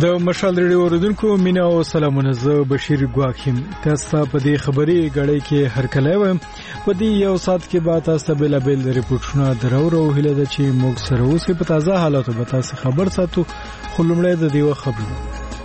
د مشال ریډیو اوریدونکو مینا او سلامونه، زه بشیر ګواکیم. تاسو په دې خبري غړې کې هر کله وایم په دې یو سات کې به تاسو بل ریپورتونه درو هله د چې موږ سره اوسې په تازه حالاتو به تاسو خبر ساتو. خو لومړی د دې خبرونه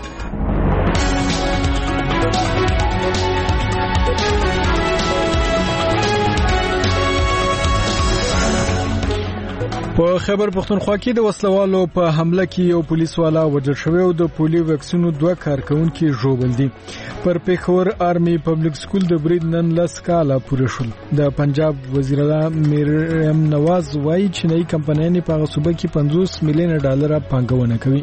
په خیبر پختونخوا کې د وسلوالو په حمله کې یو پولیس والا وژل شوی او د پولیو ویکسینو 2 کارکونکو ژوبل دي. پر پیښور آرمي پبلک سکول د برید نن لس کاله پوره شول. د پنجاب وزیر اعلی مریم نواز وايي چې نئی کمپنیانې په صوبه کې 50 میلیون ډالر پانګونه کوي.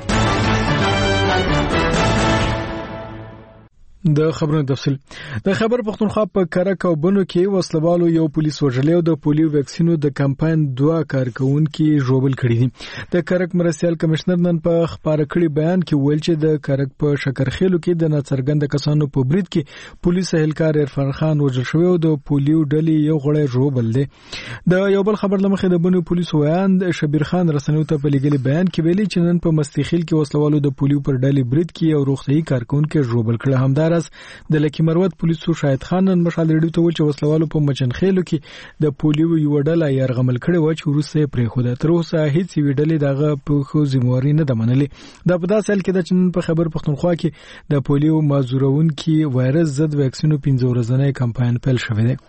د خبرونو تفصیل د خیبر پختونخوا په کرک او بنو کې وسلوالو یو پولیس وژلی او د پولیو ویکسینو د کمپاین 2 کارکونکو ژوبل کړي دي. د کرک مرستیال کمشنر نن په خبره کړي بیان کې ویل چې د کرک په شکرخېلو کې د ناڅرګند کسانو په برید کې پولیس اهلکار عرفان خان وژل شوی او د پولیو ډلې یو غړی ژوبل دي. د یو بل خبر لمخې د بنو پولیس ویاند شبیر خان رسنیو ته په لګلي بیان کې ویلي چې نن په مستخیل کې وسلوالو د پولیو پر ډلې برید کې یو روغتي کارکونکو ژوبل کړ. همدار د لکی مروت پولیسو شاهد خان نن مشال ریډیو ته ویل چې وسلوالو په مچنخېلو کې د پولیو یو ډله یرغمل کړي و چې وروسته پرې خوده. تر اوسه هیڅ وی ډلې دغه په خو ذمہواری نه د منلې. د په داسې حال کې د چین په خبر پختونخوا کې د پولیو مازورون کې وایرس ضد ویکسینو 15 ورځنی کمپاین پیل شوی دی.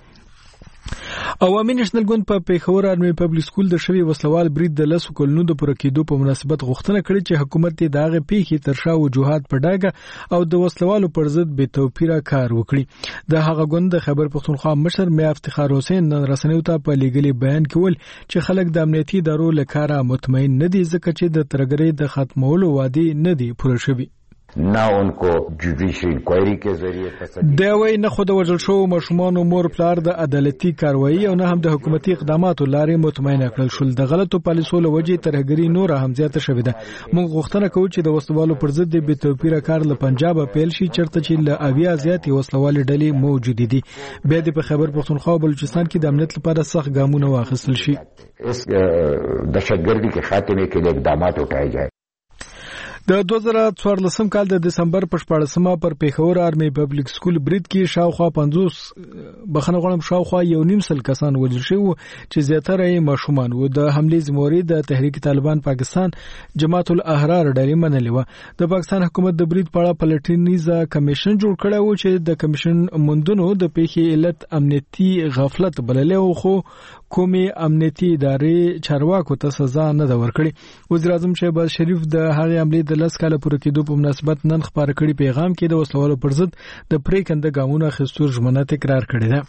عوامي نېشنل ګوند په پیښور آرمي پبلک سکول د شوی وسلوال برید د لسو کلونو د پوره کېدو په مناسبت غوښتنه کړې چې حکومت دې دغه پیښې ترشا وجوهات په ډاګه او د وسلوالو پر ضد به توپیره کار وکړي. د هغه ګوند د خیبر پختونخوا مشر میا افتخار حسین نن رسنیو ته په لګلي بیان کې ویل چې خلک د امنیتي ادارو لکاره مطمئن نه دي ځکه چې د ترګرې د ختمولو وعده نه دي پوره شوی. نه انکو جوډیشل انکوایری کې ذریعہ دا وای نه خود وژل شو مشمون مور پلار د عدالتي کاروایی او نه هم د حکومتي اقداماتو لارې مطمئن کړل شول. د غلطو پالیسو له وجې ترهګری نور هم زیاته شوې ده. موږ غوښتنه کوو چې د وسلوالو پر ضد د توپیره کار له پنجاب پیل شي چرته چې له اویا زیاتې وسلوالې ډلې موجود دي. بیا د خیبر پختونخوا او بلوچستان کې د امنیت لپاره سخت ګامونه واخیستل شي. اس دهشتګردي کې خاتمه کې اقدامات اٹھائے جائے. د 2014 کال د دسمبر په 14مه پر پیښور آرمي پبلک سکول برید کې شاوخوا 50 شاوخوا 1.5 کسان وژل شوي چې زیاتره یې ماشومان وو. د حملې ذمہواری د تحریک طالبان پاکستان جماعت الاحرار ډلې منلې و. د پاکستان حکومت د برید په اړه پلټنیزه کمیشن جوړ کړی و چې د کمیشن موندنو د پیښې علت امنیتي غفلت بللې و، خو کومې امنیتي ادارې چارواکو ته سزا نه ده ورکړې. وزیر اعظم شهباز شریف د هغې حملې د 10 کاله پوره کېدو په مناسبت نن خبره کړي پیغام کې د وسلوالو پر ضد د پریکنده ګامونو اخیستو ژمنه تکرار کړې ده.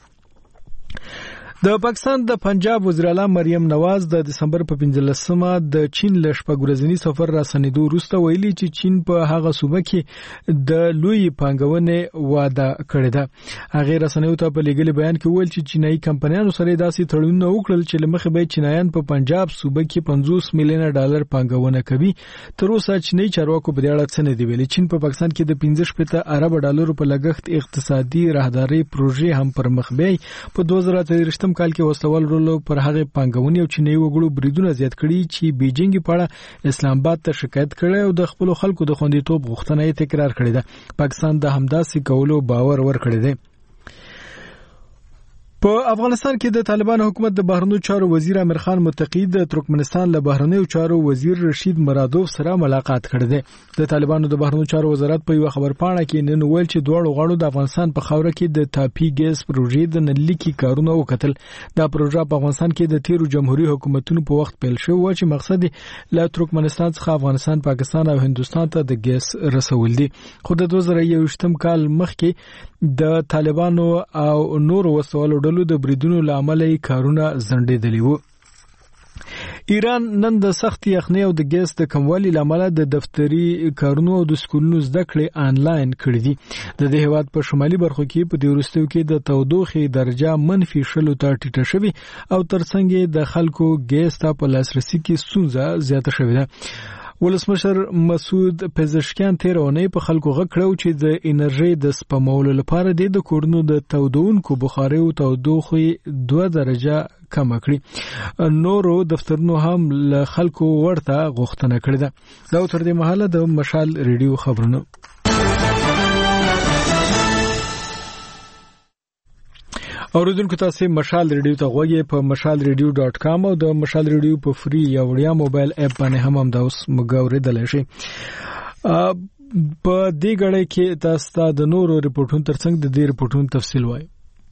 د پاکستان د پنجاب وزیر اعلی مریم نواز د دسمبر په 15مه د چین له شپږورځني سفر را سنیدو وروسته ویلي چې چین په هغه صوبه کې د لوی پانګونې وعده کړې ده. هغه رسنیو ته په لګلي بیان کې ویل چې چینایي کمپنیانو سره داسې تړونونه وکړل چې لمخې به چینایان په پنجاب صوبه کې 50 میلیون ډالر پانګونه کوي. تر اوسه چینایي چارواکو په دې اړه څه نه دی ویلي. چین په پاکستان کې د 15 ارب ډالرو په لګښت اقتصادي راهداري پروژې هم پر مخ بیاي. په 2023 کال کې وسلوال رولو پر هغه پانګونې او چینایي وګړو بریدونه زیات کړي چې بیجینګ په اړه اسلام آباد ته شکایت کړي او د خپل خلکو د خوندیتوب غوښتنه یې تکرار کړې ده. پاکستان د همداسې کولو باور ورکړی دی. په افغانستان کې د طالبان حکومت د بهرنیو چارو وزیر امیر خان متقی د ترکمنستان له بهرنیو چارو وزیر رشید مرادوف سره ملاقات کړی دی. د طالبانو د بهرنیو چارو وزارت په یو خبرپاڼه کې نن ویل چې دواړو غاړو د افغانستان په خاوره کې د تاپي ګیس پروژې د نلیکي کارونه وکتل. دا پروژه په افغانستان کې د تیرو جمهوریت حکومتونو په وخت پیل شو چې مقصد له ترکمنستان څخه افغانستان، پاکستان او هندستان ته د ګیس رسول دي. خو د 2021 کال مخکې د طالبانو او نور وسوالو ډلو د بریدونو لامل کارونه ځنډېدلي وو. ایران نن د سخت یخنۍ او د ګیس د کموالي لامل د دفتري کارونو او د سکولونو زده کړې آنلاین کړې دي. د دې هیواد په شمالي برخو کې په دې وروستیو کې د تودوخې درجه -0 ته ټیټه شوې او ترڅنګ د خلکو ګیس ته په لاسرسي کې ستونزه زیاته شوې ده. ولسمشر مسعود پزشکیان تیر اونۍ په خلکو غږ کړو چې د انرژي د سپمولو لپاره د کورونو د تودونکو بخاري او تودوخې 2 درجه کم کړي. نورو دفترونو هم له خلکو ورته غوښتنه کړې ده. دا تر دې مهاله د مشال ریډیو خبرونه. اوریدونکو تاسو مشال ریډیو ته غوږی په mashalradio.com او د مشال ریډیو په فری یا وړیا موبایل اپ باندې هم دا اوس مګاوریدل شي. په دې غړې کې تاسو د نورو ریپورتونو ترڅنګ د دې ریپورتونو تفصیل وایي.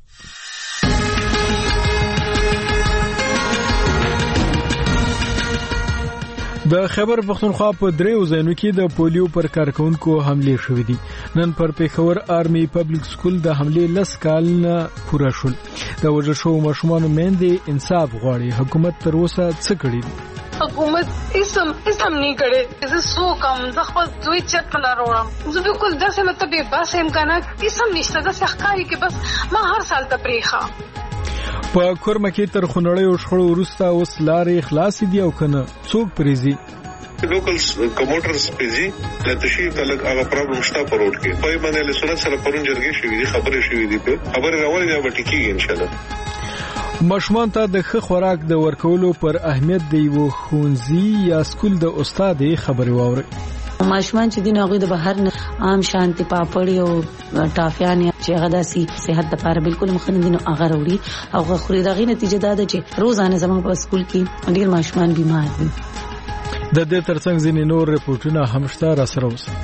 د خیبر پختونخوا په دریو ځایونو کې د پولیو پر کارکونکو حمله شوې دي. نن پر پیښور آرمي پبلک سکول د حمله لس کال پوره شول. د وژل شوو ماشومان میندې انصاف غواړي. حکومت تر اوسه څه کړی دي؟ حکومت اسم نه کړي. زه سو کم زه خپل دوی چت نه راوړم. زه بالکل داسې مطلب بس امکانات اسم نشته. د ښکاری کې بس ما هر سال ته پریخه. په کورمه کې تر خنړې او شخړو وروسته اوس لارې خلاص دي او کنه څوک پریزي. لوکل کمپیوټرز پیزي د تشریح تعلق هغه پرابلم شته په روډ کې. په باندې له سنت سره پرون جرګې شوې دي، خبرې شوې دي، خبرې راولې دا به ټیکيږي ان شاء الله. ماشومان ته د ښه خوراک د ورکولو پر اهمیت دی و خونځي یا سکول د استاد خبرې واوري. ماشومان چې دین هغه د بهر نه عام شانتي پاپړی او ټافیان چې هغه داسي صحت لپاره بالکل مخنه دي نو هغه وروړي او خوري دغه نتیجه دا ده چې روزانه زموږ په سکول کې ډیر ماشومان بیمار دي. د دې ترڅنګ ځینې نور ریپورتونه هم شته را سره اوسه.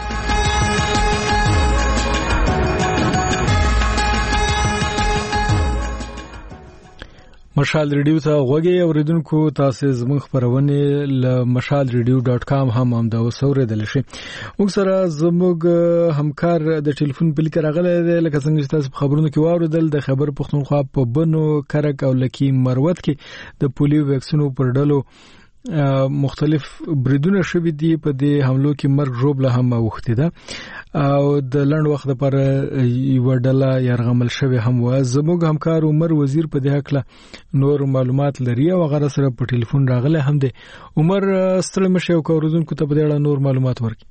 مشال ریډیو ته غوږی اوریدونکو تاسو زموږ خبرونه ل mashalradio.com هم دا وسوریدل شي. موږ سره زموږ همکار د ټلیفون په لیک راغلی دی. لکه څنګه چې تاسو خبرونه کې واوریدل د خیبر پختونخوا په بنو کرک او لکی مروت کې د پولیو ویکسینو پر ډلو مختلف بریدونه شوي دي. په دې حملو کې مرګ ژوبله هم اوخته ده او د لنډ وخت لپاره یو ډله يرغمل شوی هم و. زموږ همکار عمر وزیر په دې حق نور معلومات لري او غره سره په ټلیفون راغله هم دي. عمر ستړي مشه او کوردونکو ته په دې اړه نور معلومات ورکړي.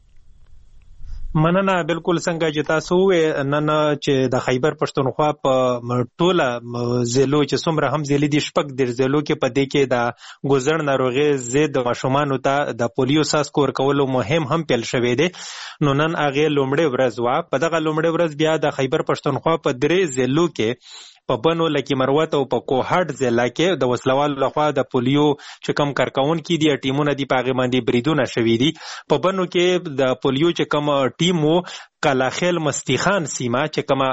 مننه. بالکل څنګه چې تاسو نن چې د خیبر پښتونخوا په ټوله ضلعو چې څومره هم ضلع دي شپږ د ضلعو کې په دې کې د ګوزړ ناروغي ضد ماشومانو ته د پولیو څاڅکو ورکولو مهم هم پیل شوې دي. نو نن هغه لومړی ورځ وا. په دغه لومړی ورځ بیا د خیبر پښتونخوا په درې ضلعو کې په بنو لکی مروت او په کوهټ ضلع کې د وسلوالو لخوا د پولیو چې کم کارکون کې دي ټیمونه دي پاغه باندې بریدونه شوي دي. په بنو کې د پولیو چې کم ټیم وو کلاخیل مستیخان سیمه چې کما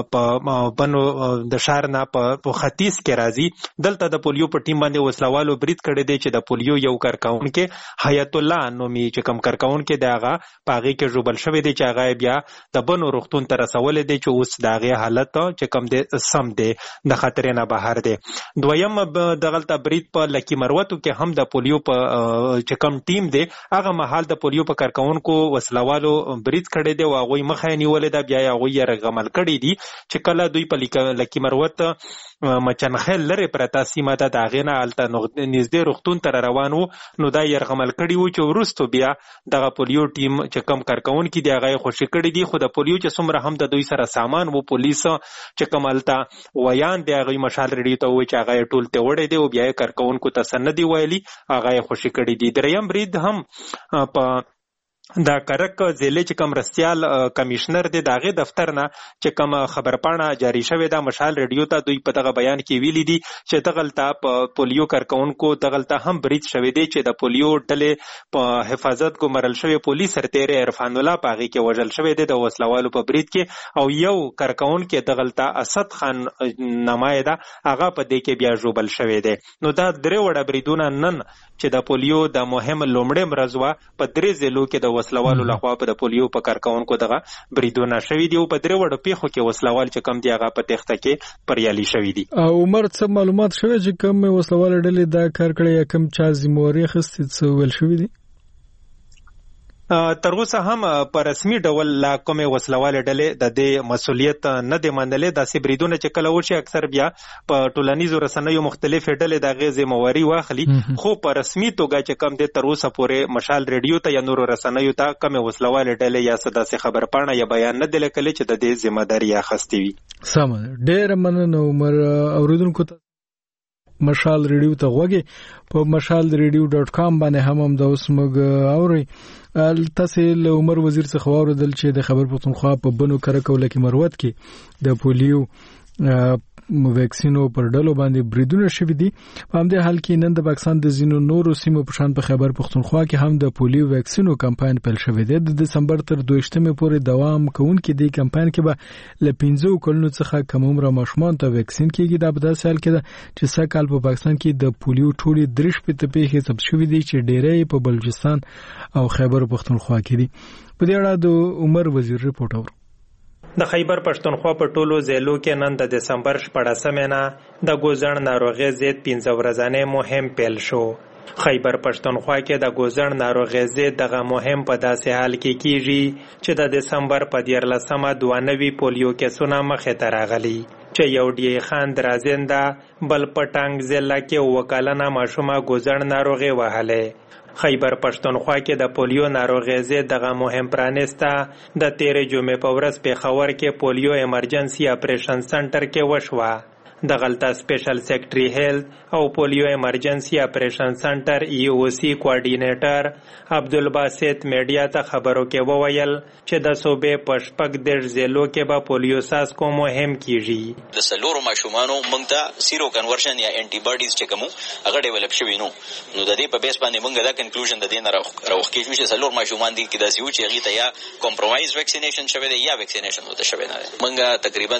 په بنو د شهر نه په ختیځ کې راځي. دلته د پولیو په ټیم باندې وسلوالو برید کړی دی چې د پولیو یو کارکون کې حیات الله نومي چې کم کارکون کې دغه پاغي کې جوبل شوی دی چې هغه بیا د بنو روغتون ته رسول دی چې اوس دغه حالت چې کم دی سم دی د خطر نه بهر دی. دویم دغلت برید په لکی مروتو کې هم د پولیو په چې کم ټیم دی هغه محل د پولیو په کارکون کو وسلوالو برید کړی دی او هغه مخه نیولې ده. بیا هغه یې رغمل کړی دي چې کله دوی په لکی مروت مچنخیل لري پرتا سیمه ته داغه نه الته نږدې روغتون تر روانو نو دا يرغمل کړي وو چې ورستو بیا دغه پولیو ټیم چې کم کارکون کې دی هغه خوشی کړي دي. خو د پولیو چې څومره هم د دوی سره سامان وو پولیس چې کمالتا ویان دی هغه مشال ریډیو ته وای چې هغه ټول ته وړي دی او بیا کارکون کو تسندي ویلي هغه خوشی کړي دي. دریم برید هم په دا کرک ضلع چې کم رستيال کمشنر دی داغه دفتر نه چې کم خبرپاڼه جاری شوې ده مشال ریډیو ته دوی په دغه بیان کې ویلي دي چې دغلطه په پولیو کارکونکو دغلطه هم برید شوې دي چې د پولیو ډلې په حفاظت کو مرل شوی پولیس سرتیر عرفان الله پاغي کې وژل شوی دی د وسلوالو په برید کې او یو کارکون کې دغلطه اسد خان نمایده هغه په دې کې بیا جوبل شوی دی. نو دا درې وړه بریدونه نن چې د پولیو د مهم لومړی مرزوا په درې ضلعو کې د وسلوالو لخوا په د پولیو په کارکونکو دغه بریدونه شوي دي او په درې وړو پیښو کې وسلوال چې کم دی هغه په تخته کې پریالي شوي دي. عمر څه معلومات شوي چې کم وسلوال ډلې دا کار کړی یا کم چا ذمہواری اخیستې څه ویل شوي دي؟ تر اوسه هم په رسمي ډول لا کومه وسلواله ډلې د دې مسولیت نه دی منلې. د سبریدونه چې کله وشي اکثر بیا په ټولنیزو رسنیو مختلف ډلې د غیزه مواري واخلي خو په رسمي توګه چې کم دي تر اوسه پورې مشال ریډیو ته یا نور رسنیو ته کومه وسلواله ډلې یا صدا سي خبرپاڼه یا بیان نه دی لیکل چې د دې ذمہ داری اخیستې وي. سم ډېر مننه عمر اوریدونکو ته مشال ریډیو ته غوږی په mashalradio.com باندې هم د اوس موږ اوري تاسو له عمر وزیر څخه اوریدل چې د خبر پښتونخوا په بنو کرکول کې مروت کې د پولیو ویکسینو پر ډلو باندې بریدونه شوي دي. په همدې حال کې نن د پاکستان د زینو نورو سیمو په شان په خیبر پښتونخوا کې هم د پولیو ویکسینو کمپاین پیل شوی دی. د دسمبر تر 22مې پورې دوام کوونکی دی کمپاین کې به ل 15 کلونو څخه کم عمر ماشومان ته ویکسین کیږي. دا په داسې حال کې ده چې سږ کال په پاکستان کې د پولیو ټولې 3 پیښې ثبت شوې دي چې ډېرې په بلوچستان او خیبر پښتونخوا کې دي. په دې اړه د عمر وزیر ریپورت اورو. د خیبر پښتونخوا په ټولو ضلعو کې نن د دسمبر 14مې نه د ګوزړ ناروغي ضد 15 ورځې مهم پیل شو. خیبر پښتونخوا کې د ګوزړ ناروغي ضد دغه مهم په داسې حال کې کیږي چې د دسمبر په 14مه 92 پولیو کیسونه مخې ته راغلي چې یو ډی خان درازنده بل پټنګ ضلع کې وکالنه ماشومه ګوزړ ناروغي وهله. خیبر پښتونخوا کې د پولیو ناروغي ضد دغه مهم پرانسته د 13 جمعې په ورځ په خبر کې پولیو ایمرجنسي اپریشن سنټر کې وشوه. د غلطه سپیشل سیکریټری هیلث او پولیو ایمرجنسي اپریشن سنټر EOC کوارډینیټر عبدالباسط میډیا ته خبرو کې وویل چې د صوبې په شپږ دیرش ضلعو کې به پولیو څاڅکو مهم کیږي. د څلورو ماشومانو موږ ته سیرو کنورشن یا انټي باډیز چې کوم هغه ډیولپ شوي نو د دې په بیس باندې موږ دا کنکلوژن د دې نه راوخ کېږو چې څلور ماشومان دي کې داسې و چې هغې ته یا کمپرومایز ویکسینیشن شوی دی یا ویکسینیشن ورته شوی نه دی. موږ تقریبا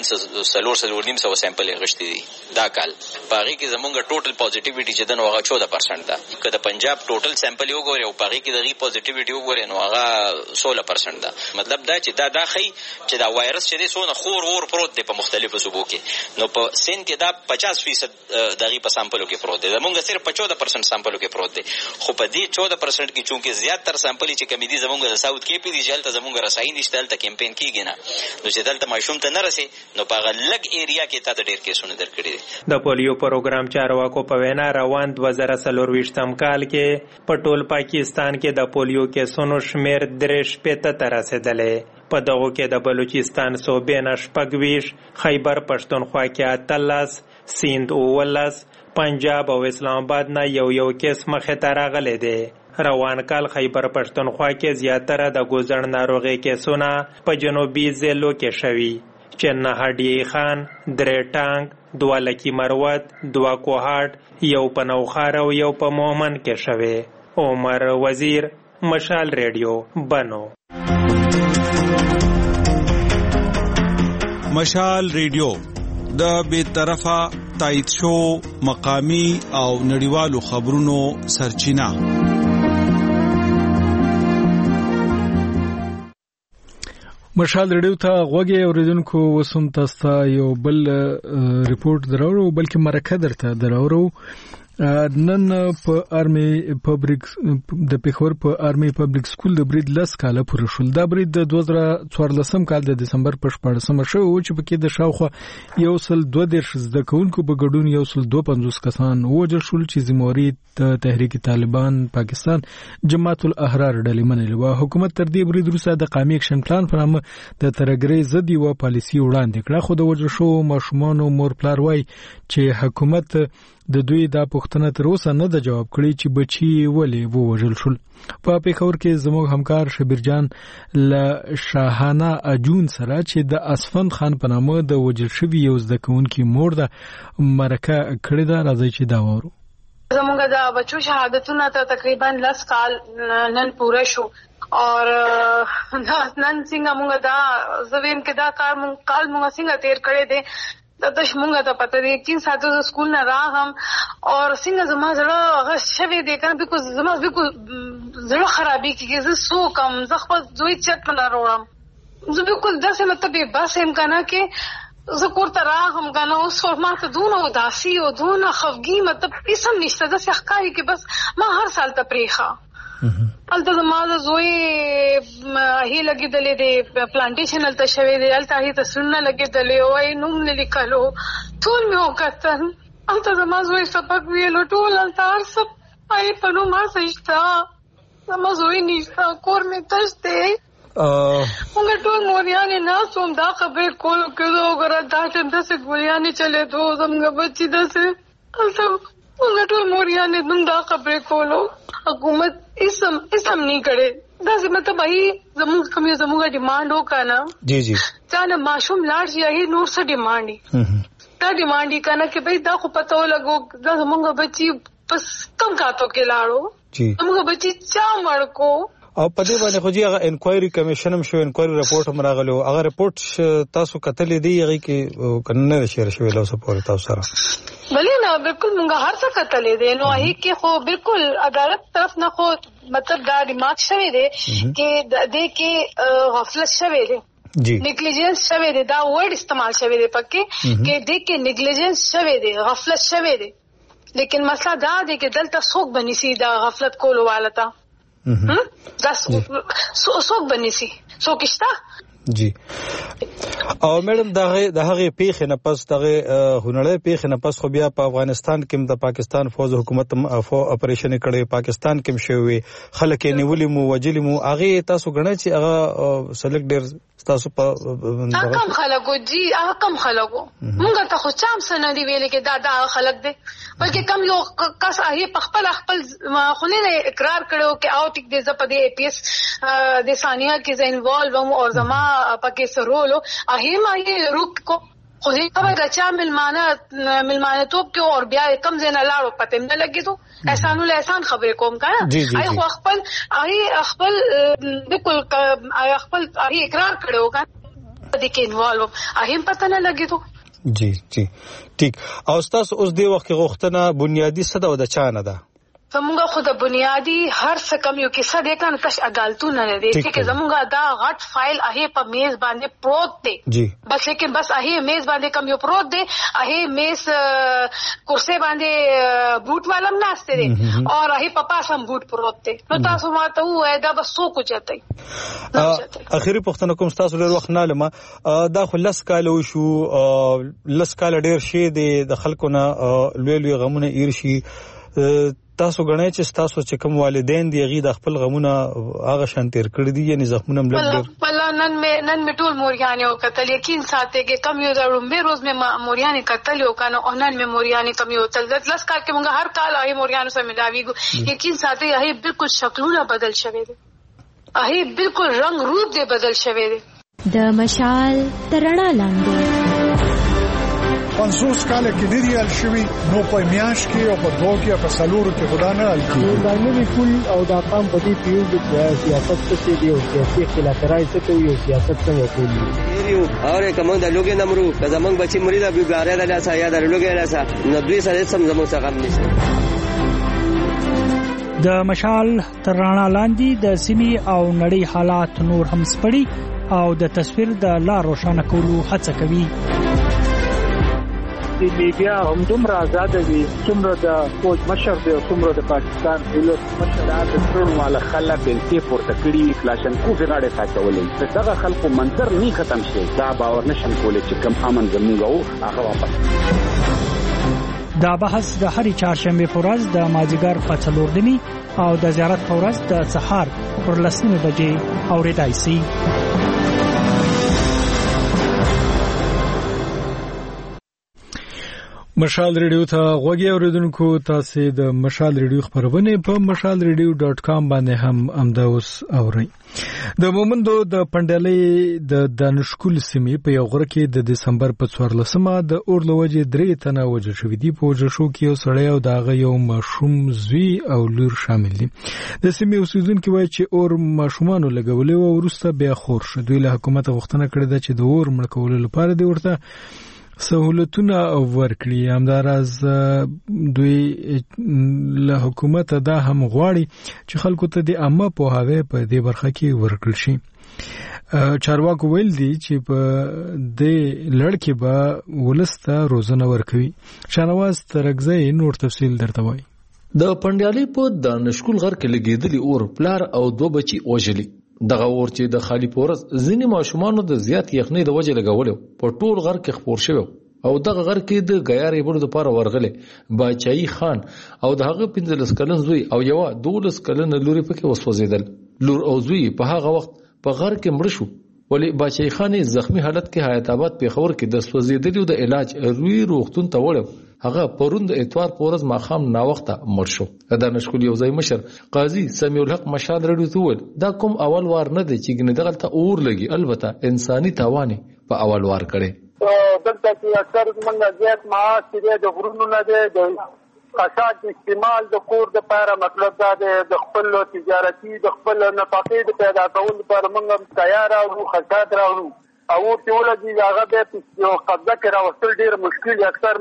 4.5 سیمپل غشتي دي دا کال. په هغې کې زموږ ټوټل پازیټیویټي چې ده نو هغه 14% ده. که د پنجاب ټوټل سیمپل یې وګورې او په هغې کې د هغې پازیټیویټي وګورې نو هغه 16% ده. مطلب دا چې دا ښیي چې دا وایرس چې دی څونه خور پروت دی په مختلفو صوبو کې. نو په سند کې دا 50% د هغې په سامپلو کې پروت دی. زموږ صرف په 14% سامپلو کې پروت دی. خو په دې 14% کې چونکې زیاتر سامپلې چې کمې دي زموږ د ساوت کې پي دي چې هلته زموږ رسایي نشته، هلته کمپین کېږي نه. نو چې دلته ماشوم ته نه رسې نو په هغه لږ ایریا کې تا ته ډېر کیسونه درکړي دي. د پولیو پروګرام چارواکو په وینا روان 2024 کال کې په ټول پاکستان کې د پولیو کیسونو شمیر 63 ته رسیدلی. په دغو کې د بلوچستان صوبې نه 26، خیبر پښتونخوا کې 13، سیند 19، پنجاب او اسلام آباد نه یو کیس مخې ته راغلی دی. روان کال خیبر پښتونخوا کې زیاتره د ګوزړ ناروغي کیسونه په جنوبي ضلعو کې شوي چې 9 ډی خان، 3 ټانګ، 2 لکی مروت، 2 کوهاټ، 1 په نوخار او 1 په مومن کې شوي. عمر وزیر، مشال ریډیو، بنو. مشال ریډیو د بیطرفه تایید شو مقامی او نړیوالو خبرونو سرچینه. مشال ریډیو ته غوږی اوریدونکو وسوم تاسو ته یو بل ریپورت دراوړو بلکې مرکه درته دراوړو. نن په آرمي پبلک د پیښور په آرمي پبلک سکول د برید 10 کاله پوره شول. دا برید د 2014 کال د دسمبر په 14مه شو چې پکې د شاوخوا 122 زده کوونکو په ګډون 152 کسان ووژل شول چې ذمہواری د تحریک طالبان پاکستان جماعت الاحرار ډلې منلې و. حکومت تر دې برید وروسته د قومي اکشن پلان پر نامه د ترګرۍ ضد یو پالیسي وړاندې کړه. خو د وژل شو ماشومان مور پلار وای چې حکومت د دوی دا پوښتنه تر اوسه نه ده جواب کړی چې بچي ولې ووژل شول. په پیښور کې زموږ همکار شبیر جان له شاهانه اجون سره چې د اسفند خان په نامه د وژل شوي یو زده کوونکي مور ده مرکه کړې ده. راځي چې دا وورو. زموږ د بچو شهادتونه ته تقریبا 10 کال نن پوره شو اور نن څنګه موږ دا زویم کې دا کال موږ څنګه تیر کړی دی د شمونګه ته پته دی 3 ساعتو د سکول نه راغم اور څنګه زما زړه غش شوی دی کنه بیکوز زما بالکل زړه خرابې کیږي. زه سو کم زه خپل دوی چت نه راوړم. زه بالکل داسې مطلب بس هم کنه کې زه کور ته راغم کنه اوس ما ته دونه اداسي او دونه خفګي مطلب هیڅ نشته. داسې ښکاري کې بس ما هر سال ته پریخه هلته زما د زوی هی لګېدلې دی پلانټیشن هلته شوی دی هلته هی ته سړونه لګېدلې وای نوم نه لیکلو ټول مې وکتل. هلته زما زوی سبق ویلو ټول هلته هر څه هغې په نوم هر څه شته. زما زوی نشته کور مې تش دی. موږ ټول موریانې ناست وم دا خبرې کولو کېدو وګوره دا ټیم داسې ګولیانې چلېدو زموږ بچي داسې موږ ټول موریان دې دا خبرې کولو حکومت اسم نه کړي دا مطلب هي زموږ ډیماند وکانا جی جی ځان ماشوم لاړ شي هي نور څه ډیماند دا ډیماند کنه چې بھئی دا خو پته ولګو دا زموږ بچي پس کم کاتو کې لاړو جی زموږ بچي چا مړکو او په دې باندې خو جی هغه انکوایري کمیشن هم شو انکوایري رپورټ هم راغلو هغه رپورټ تاسو کتلې دی هغه کې کنه شیر شوی له اوسه پورې تاسو سره بلې نه بالکل موږ هر څه کتلې دي نو هي کې خو بالکل عدالت طرف نه خو مطلب دا ریمارک شوی دی چې دې کې غفلت شوی دی جی نیگلیجنس شوی دی دا ورډ استعمال شوی دی پکې کې دې کې نیگلیجنس شوی دی غفلت شوی دی لیکن مسله دا دی چې دلته څوک بنسي دا غفلت کولو والتا دا څوک بنسي څوک شته جی او میډم د هغه پیښې نه پس دغه هنري پیښې نه پس خو بیا په افغانستان کې د پاکستان فوج حکومت اپریشن کړي پاکستان کې شوی خلک نیولې مو وجلې مو هغه تاسو غنئ چې هغه سلیکټ ډیر تاسو په کم خلکو جی هغه کم خلکو موږ ته خو چام سن دی ویل کې دا خلک دي بلکې کم یو کس هغه په خپل خونه اقرار کړو چې او ټیک دې زپ دې پی ایس د ثانیه کې ز انوالو او زما پکې سرولو هغه ما یې روک کو خو هیڅ خبره چا ملمانه توپ کې او بیا کم زنه لاړو پته نه لګیدو احسان خبرې کوم کنه آی خو خپل بالکل خپل اقرار کړو کنه دې کې انوالو هغه پته نه لګیدو جی جی ٹھیک او تاسو اوس دی وخت غوښتنه بنیادی څه ده او د چا نه ده زموږ خو د بنیادی هر څه کم یو کیسه دی کنه تاسو عدالتونه نه دي چې زموږ دا غټ فایل هغه په میز باندې پروت دی جی بس لیکن بس هغه میز باندې کم یو پروت دی هغه میز کرسي باندې بوت والم ناشته دي او هغه په پاسم بوت پروت دی نو تاسو ماته وای دا بس سو کو چته اخیری پښتنه کوم تاسو له وخت نه لمه دا خلص کال شو لس کال ډیر شي د خلکو نه لوی غمونه ایرشي تاسو غنئ چې تاسو چې کوم والدین دی غي د خپل غمونه هغه شان تیر کړی دي یعنی زخمونه ملګر والله نن می ټول موریانه او قتل یقین ساتي کې کم یو دروم به روز می موریانه قتل او کنه اونن می موریانه کم یو تل لس کال کې موږ هر کال آی موریانه سره ملاویږو یقین ساتي هي بالکل شکلونه بدل شوی دي هي بالکل رنگ روپ دې بدل شوی دي د مشال ترڼا لاندې 500 کال کې دی ریال شوی نو په میاش کې او په دوه کې په سالورو کې خدا نه حل کیږي دا نوې کول او دا قام په دې پیو د سیاست څخه دی او سیاسي خلافرای څه کوي او سیاست څنګه کوي یو اوره کوم د لوګي نمرو که زمونږ بچي مریدا بیګاره د لاسه یا د لوګي لاسه نو دوی سره سم زمونږ څخه هم نشته د مشال ترڼا لاندې د سیمې او نړۍ حالات نور هم سپړي او د تصویر د لار روښانه کولو هڅه کوي د میډیا هم دومره آزاد دي څومره د فوج مشر دی او څومره د پاکستان دولت مشر د ټول مال خلک بنتي پورته کړی کلاشنکو غاړه ساتولې دغه خلکو منظر نه ختم شي دا باور نشم کولای چې کم امن زموږ او هغه واپس دا بحث د هرې چهارشنبه په ورځ د مازیګر په 4 نیمه او د زیارت په ورځ د سهار پر 10 بجې اورېدای شي مشال ریډیو ته غوږی اوریدونکو تاسو د مشال ریډیو خبرونه په mashalradio.com باندې هم امداوس اورئ د مومندو د پندلې د دانشکول سیمې په یو غره کې د دسمبر په 14مه د اورلوجه 3 تنه وجه شوې دي په وجه شو کې یو سړی او داغه یو ماشوم زوی او لور شامل دي د سیمې اوسیدونکو وایي چې اور ماشومانو لګولې او ورسته بیا خور شو دوی له حکومت غوښتنه کړې ده چې د اور مړکولو لپاره دی ورته سہولتونه ورکړي همدارز دوی له حکومت دا هم غواړي چې خلکو ته د عامه پوهاوی په دې برخه کې ورکړل شي چارواکو ویل دي چې په دې لړ کې به ولسته روزنه ورکوي شانواز ترګزی نور تفصیل درته وایي د پندیالي په دانشکول غر کې لګیدلی اور پلار او دوه بچي اوجلی دغه اور چې د خالی پورس ځینې ماشومان د زیات یخنۍ د وجې لګول په ټول غر کې خپور شوی او دغه غر کې د غیارې بړو د پاره ورغله باچای خان او دغه 15 کلن زوی او یو 12 کلن لوري پکې وسوځیدل لور او زوی په هغه وخت په غر کې مړ شو ولی باچای خان زخمی حالت کې حیات آباد په خبر کې د سوځیدلو د علاج روي روغتون ته وړ هغه پروند اتوار پورز ماخام ناوخته مړ شو. د نشکول یو ځای مشر قاضي سمیع الحق مشال رډیو ته وویل دا کوم اول وار نه دی چې ګنې دغلته اور لګي، البته انساني تاوان په اول وار کړي. دلته چې اکثر موږ زیات معاش چې د غرونو نه دی د قصاد استعمال د کور د لپاره، مطلب دا د خپل تجارتي د خپل نفقې د پیدا کولو لپاره موږ تیار او خصات راوړو او چې ولګي هغه به یو قبضه کې راوستل ډېر مشکل. اکثر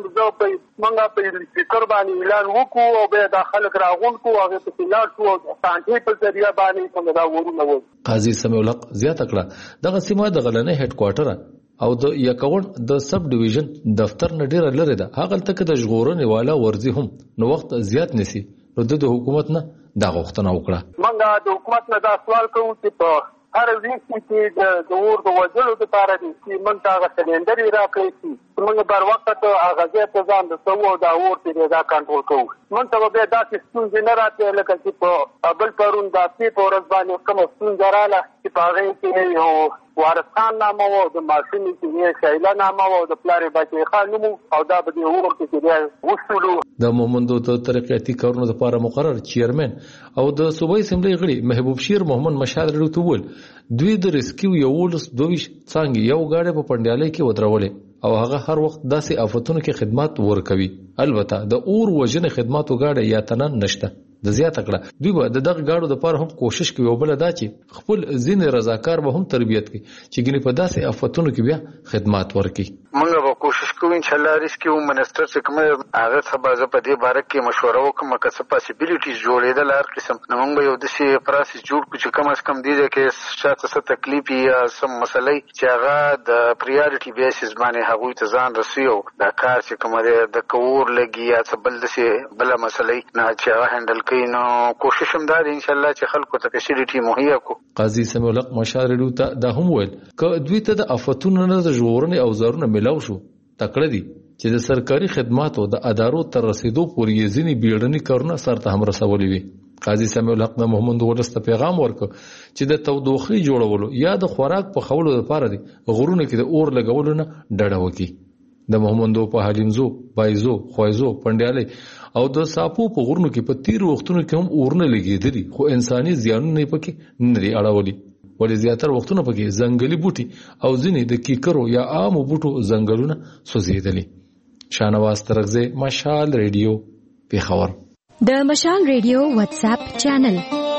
موږ په فکر باندې اعلان وکړو او به د خلک راغون کو هغه په تلار شو سانټي په ذریعہ باندې څنګه دا ورونه و. قاضي سمیع الحق زیاته کړه دغه سیمه د غلنې هډ کوارټر او د یکون د سب ډیویژن دفتر نه ډیره لري ده. هغه تک د ژغورنې والا ورزي هم نو وخت زیات نسی نو د حکومت نه دا غوښتنه وکړه. موږ د حکومت نه دا سوال کوو چې په هر ځای کې د اور د وژلو لپاره چې موږ هغه سلندر راکړي چې موږ بر وخت هغه ځای ته ځان رسوو او دا اور چې دا کنټرول کوو. موږ ته به داسې ستونزې نه راځي لکه چې په بل پرون داسې په ورځ باندې کومه ستونزه راغله چې په هغې کې یو وارثان نامه و، د ماشومې چې شایله نامه و، د پلار بچې خان نوم او دا به د اور کې وشولو. د مومندو د ترقیاتي کارونو لپاره مقرر چیرمن او د صوبایي اسمبلی غړي محبوب شیر محمد مشال رډیو ته وویل دوی د ریسکیو 22 څانګې یو گاډی په پنډیالۍ کې ودرولې او هغه هر وخت داسې آفتونو کې خدمات ورکوي. البته د اور وژنې خدماتو گاډی یا تنن نشته. د زیاته کړه دوی به د دغه گاډو لپاره هم کوشش کوي او بل دا چې خپل ځین رضاکار به هم تربیت کوي چې ګنې په داسې آفتونو کې بیا خدمات ورکړي. موږ به کوشش کوو ان شاء الله ریسکیو منسټر چې کوم هغه څه به په دې باره کې مشوره وکړم که څه پاسیبلیټیز جوړېدل هر قسم نو موږ به یو داسې پروسس جوړ کړو چې کم از کم دې کې شاته څه تکلیف یا څه مسلې چې هغه د پریارټي بیسس باندې هغوی ته ځان رسوي او دا کار چې کوم دی د کور لګي یا څه بل داسې بله مسلې نه چې هغه هینډل کوي نو کوشش هم دا دی ان شاء الله چې خلکو ته فیسیلیټي مهیا کو. قاضي سمیع الحق مشال رډیو ته دا هم ویل که دوی ته د آفتونو نه د ژغورنې اوزارونه ملاو شو تکړه دي چې د سرکاري خدماتو د ادارو تر رسیدو پورې ځینې بیړني کارونه سرته هم رسولي وي. قاضي سمیع الحق د محمد ولس ته پیغام ورکړ چې د تودوخې جوړولو یا د خوراک پخولو لپاره دي غرونه کې د اور لګولو نه ډډه وکړي. د محمدو په حلیمزو، بایزو، خوایزو، پنډیالۍ او د ساپو په غرونو کې په تیر وختونو کې هم اورونه لګېدلي خو انساني زیانونه یې پکې نه دي اړولي. ولې زیاتره وختونه پکې ځنګلي بوټي او ځینې د کیکرو یا عامو بوټو ځنګلونه سوځېدلي. شاهنواز ترغزی، مشال ریډیو، پیښور. د مشال ریډیو واتس اپ چینل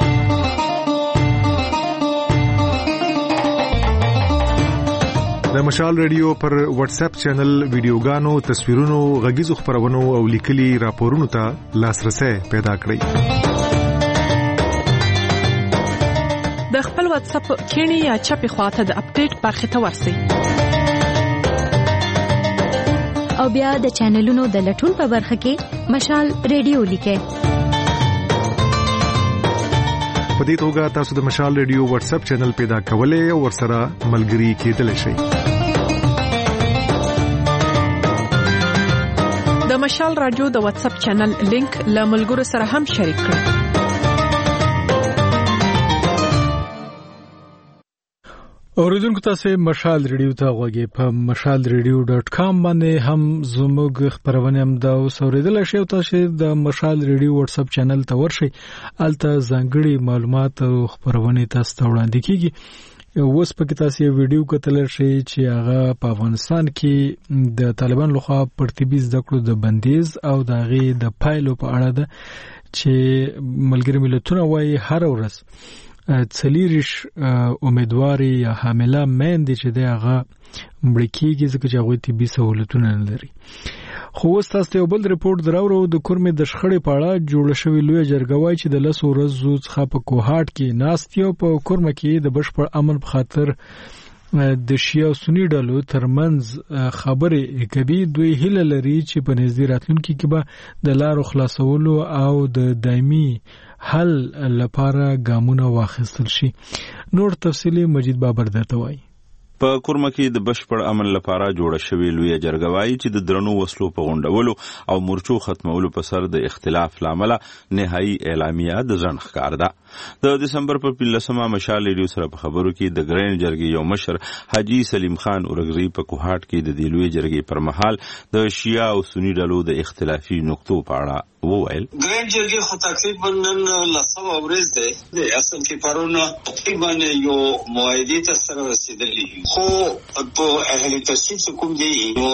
د مشال ریډیو پر واتس اپ چینل ویډیوګانو، تصویرونو، غږیزو خبرونو او لیکلي راپورونو ته لاسرسي پیدا کړئ. د خپل واتس اپ کینی یا چپی خواته د اپډیټ برخه ته ورسئ او بیا د چینلونو د لټون په برخه کې مشال ریډیو لیکئ. په دې توګه تاسو د مشال ریډیو واتس اپ چینل پیدا کولای او ورسره ملګري کېدلی شئ. د مشال رادیو د واتس اپ چینل لینک له ملګرو سره هم شریک کړئ. اوریدونکو تاسو مشال ریډیو ته غوږی په mashalradio.com باندې هم زموږ خبرونه هم دا اوریدل شي او تاسو د مشال ریډیو واتس اپ چینل ته ورشئ. الته ځانګړي معلومات او خبرونه تاسو ته وړاندې کیږي. اوس په کې تاسو یو ویډیو کتل شي چې هغه په افغانستان کې د طالبان لخوا پرتیبي زده کړو د بندیز او د غي د پایلو په اړه ده چې ملګری ملتونه وايي هر ورځ څلیریش امیدواري یا حامله مېندې چې دغه مړکیږي ځکه چې هغه طبي سہولتونه نه لري. خو اوس تاسو یو بل ریپورت دراوړو د کورمې د شخړې په اړه جوړ شوی لوی جرګه وايي چې د 10 ورځو څخه په کوهاټ کې ناستیو په کورمه کې د بشپړ امن په خاطر د شیعه او سنی ډلو ترمنځ خبرې کوي. دوی هیله لري چې په نږدې راتلونکي کې به د لارو خلاصولو او د دایمي حل لپاره ګامونه واخیستل شي. نور تفصیلی مجید بابر درته وایي. په کورمه کې د بشپړ امن لپاره جوړه شوې لویه جرګه وایي چې د درنو وسلو په غونډولو او مورچو ختمولو په سر د اختلاف لامل نهایی اعلامیه د ځنډ ښکار ده. د دسمبر په 15مه مشال ریډیو سره په خبرو کې د ګرین جرګې یو مشر حاجی سلیم خان اورګزی په کوهاټ کې د دې لویه جرګې پر مهال د شیعه او سنی ډلو د اختلافي نقطو په اړه وویل. ګرین جرګې خو تقریبا نن لسمه ورځ ده، اصل کې پرونه تقریبا یو معاهده ته سره رسیدلی، خو په اهل تشخیص کوم دی نو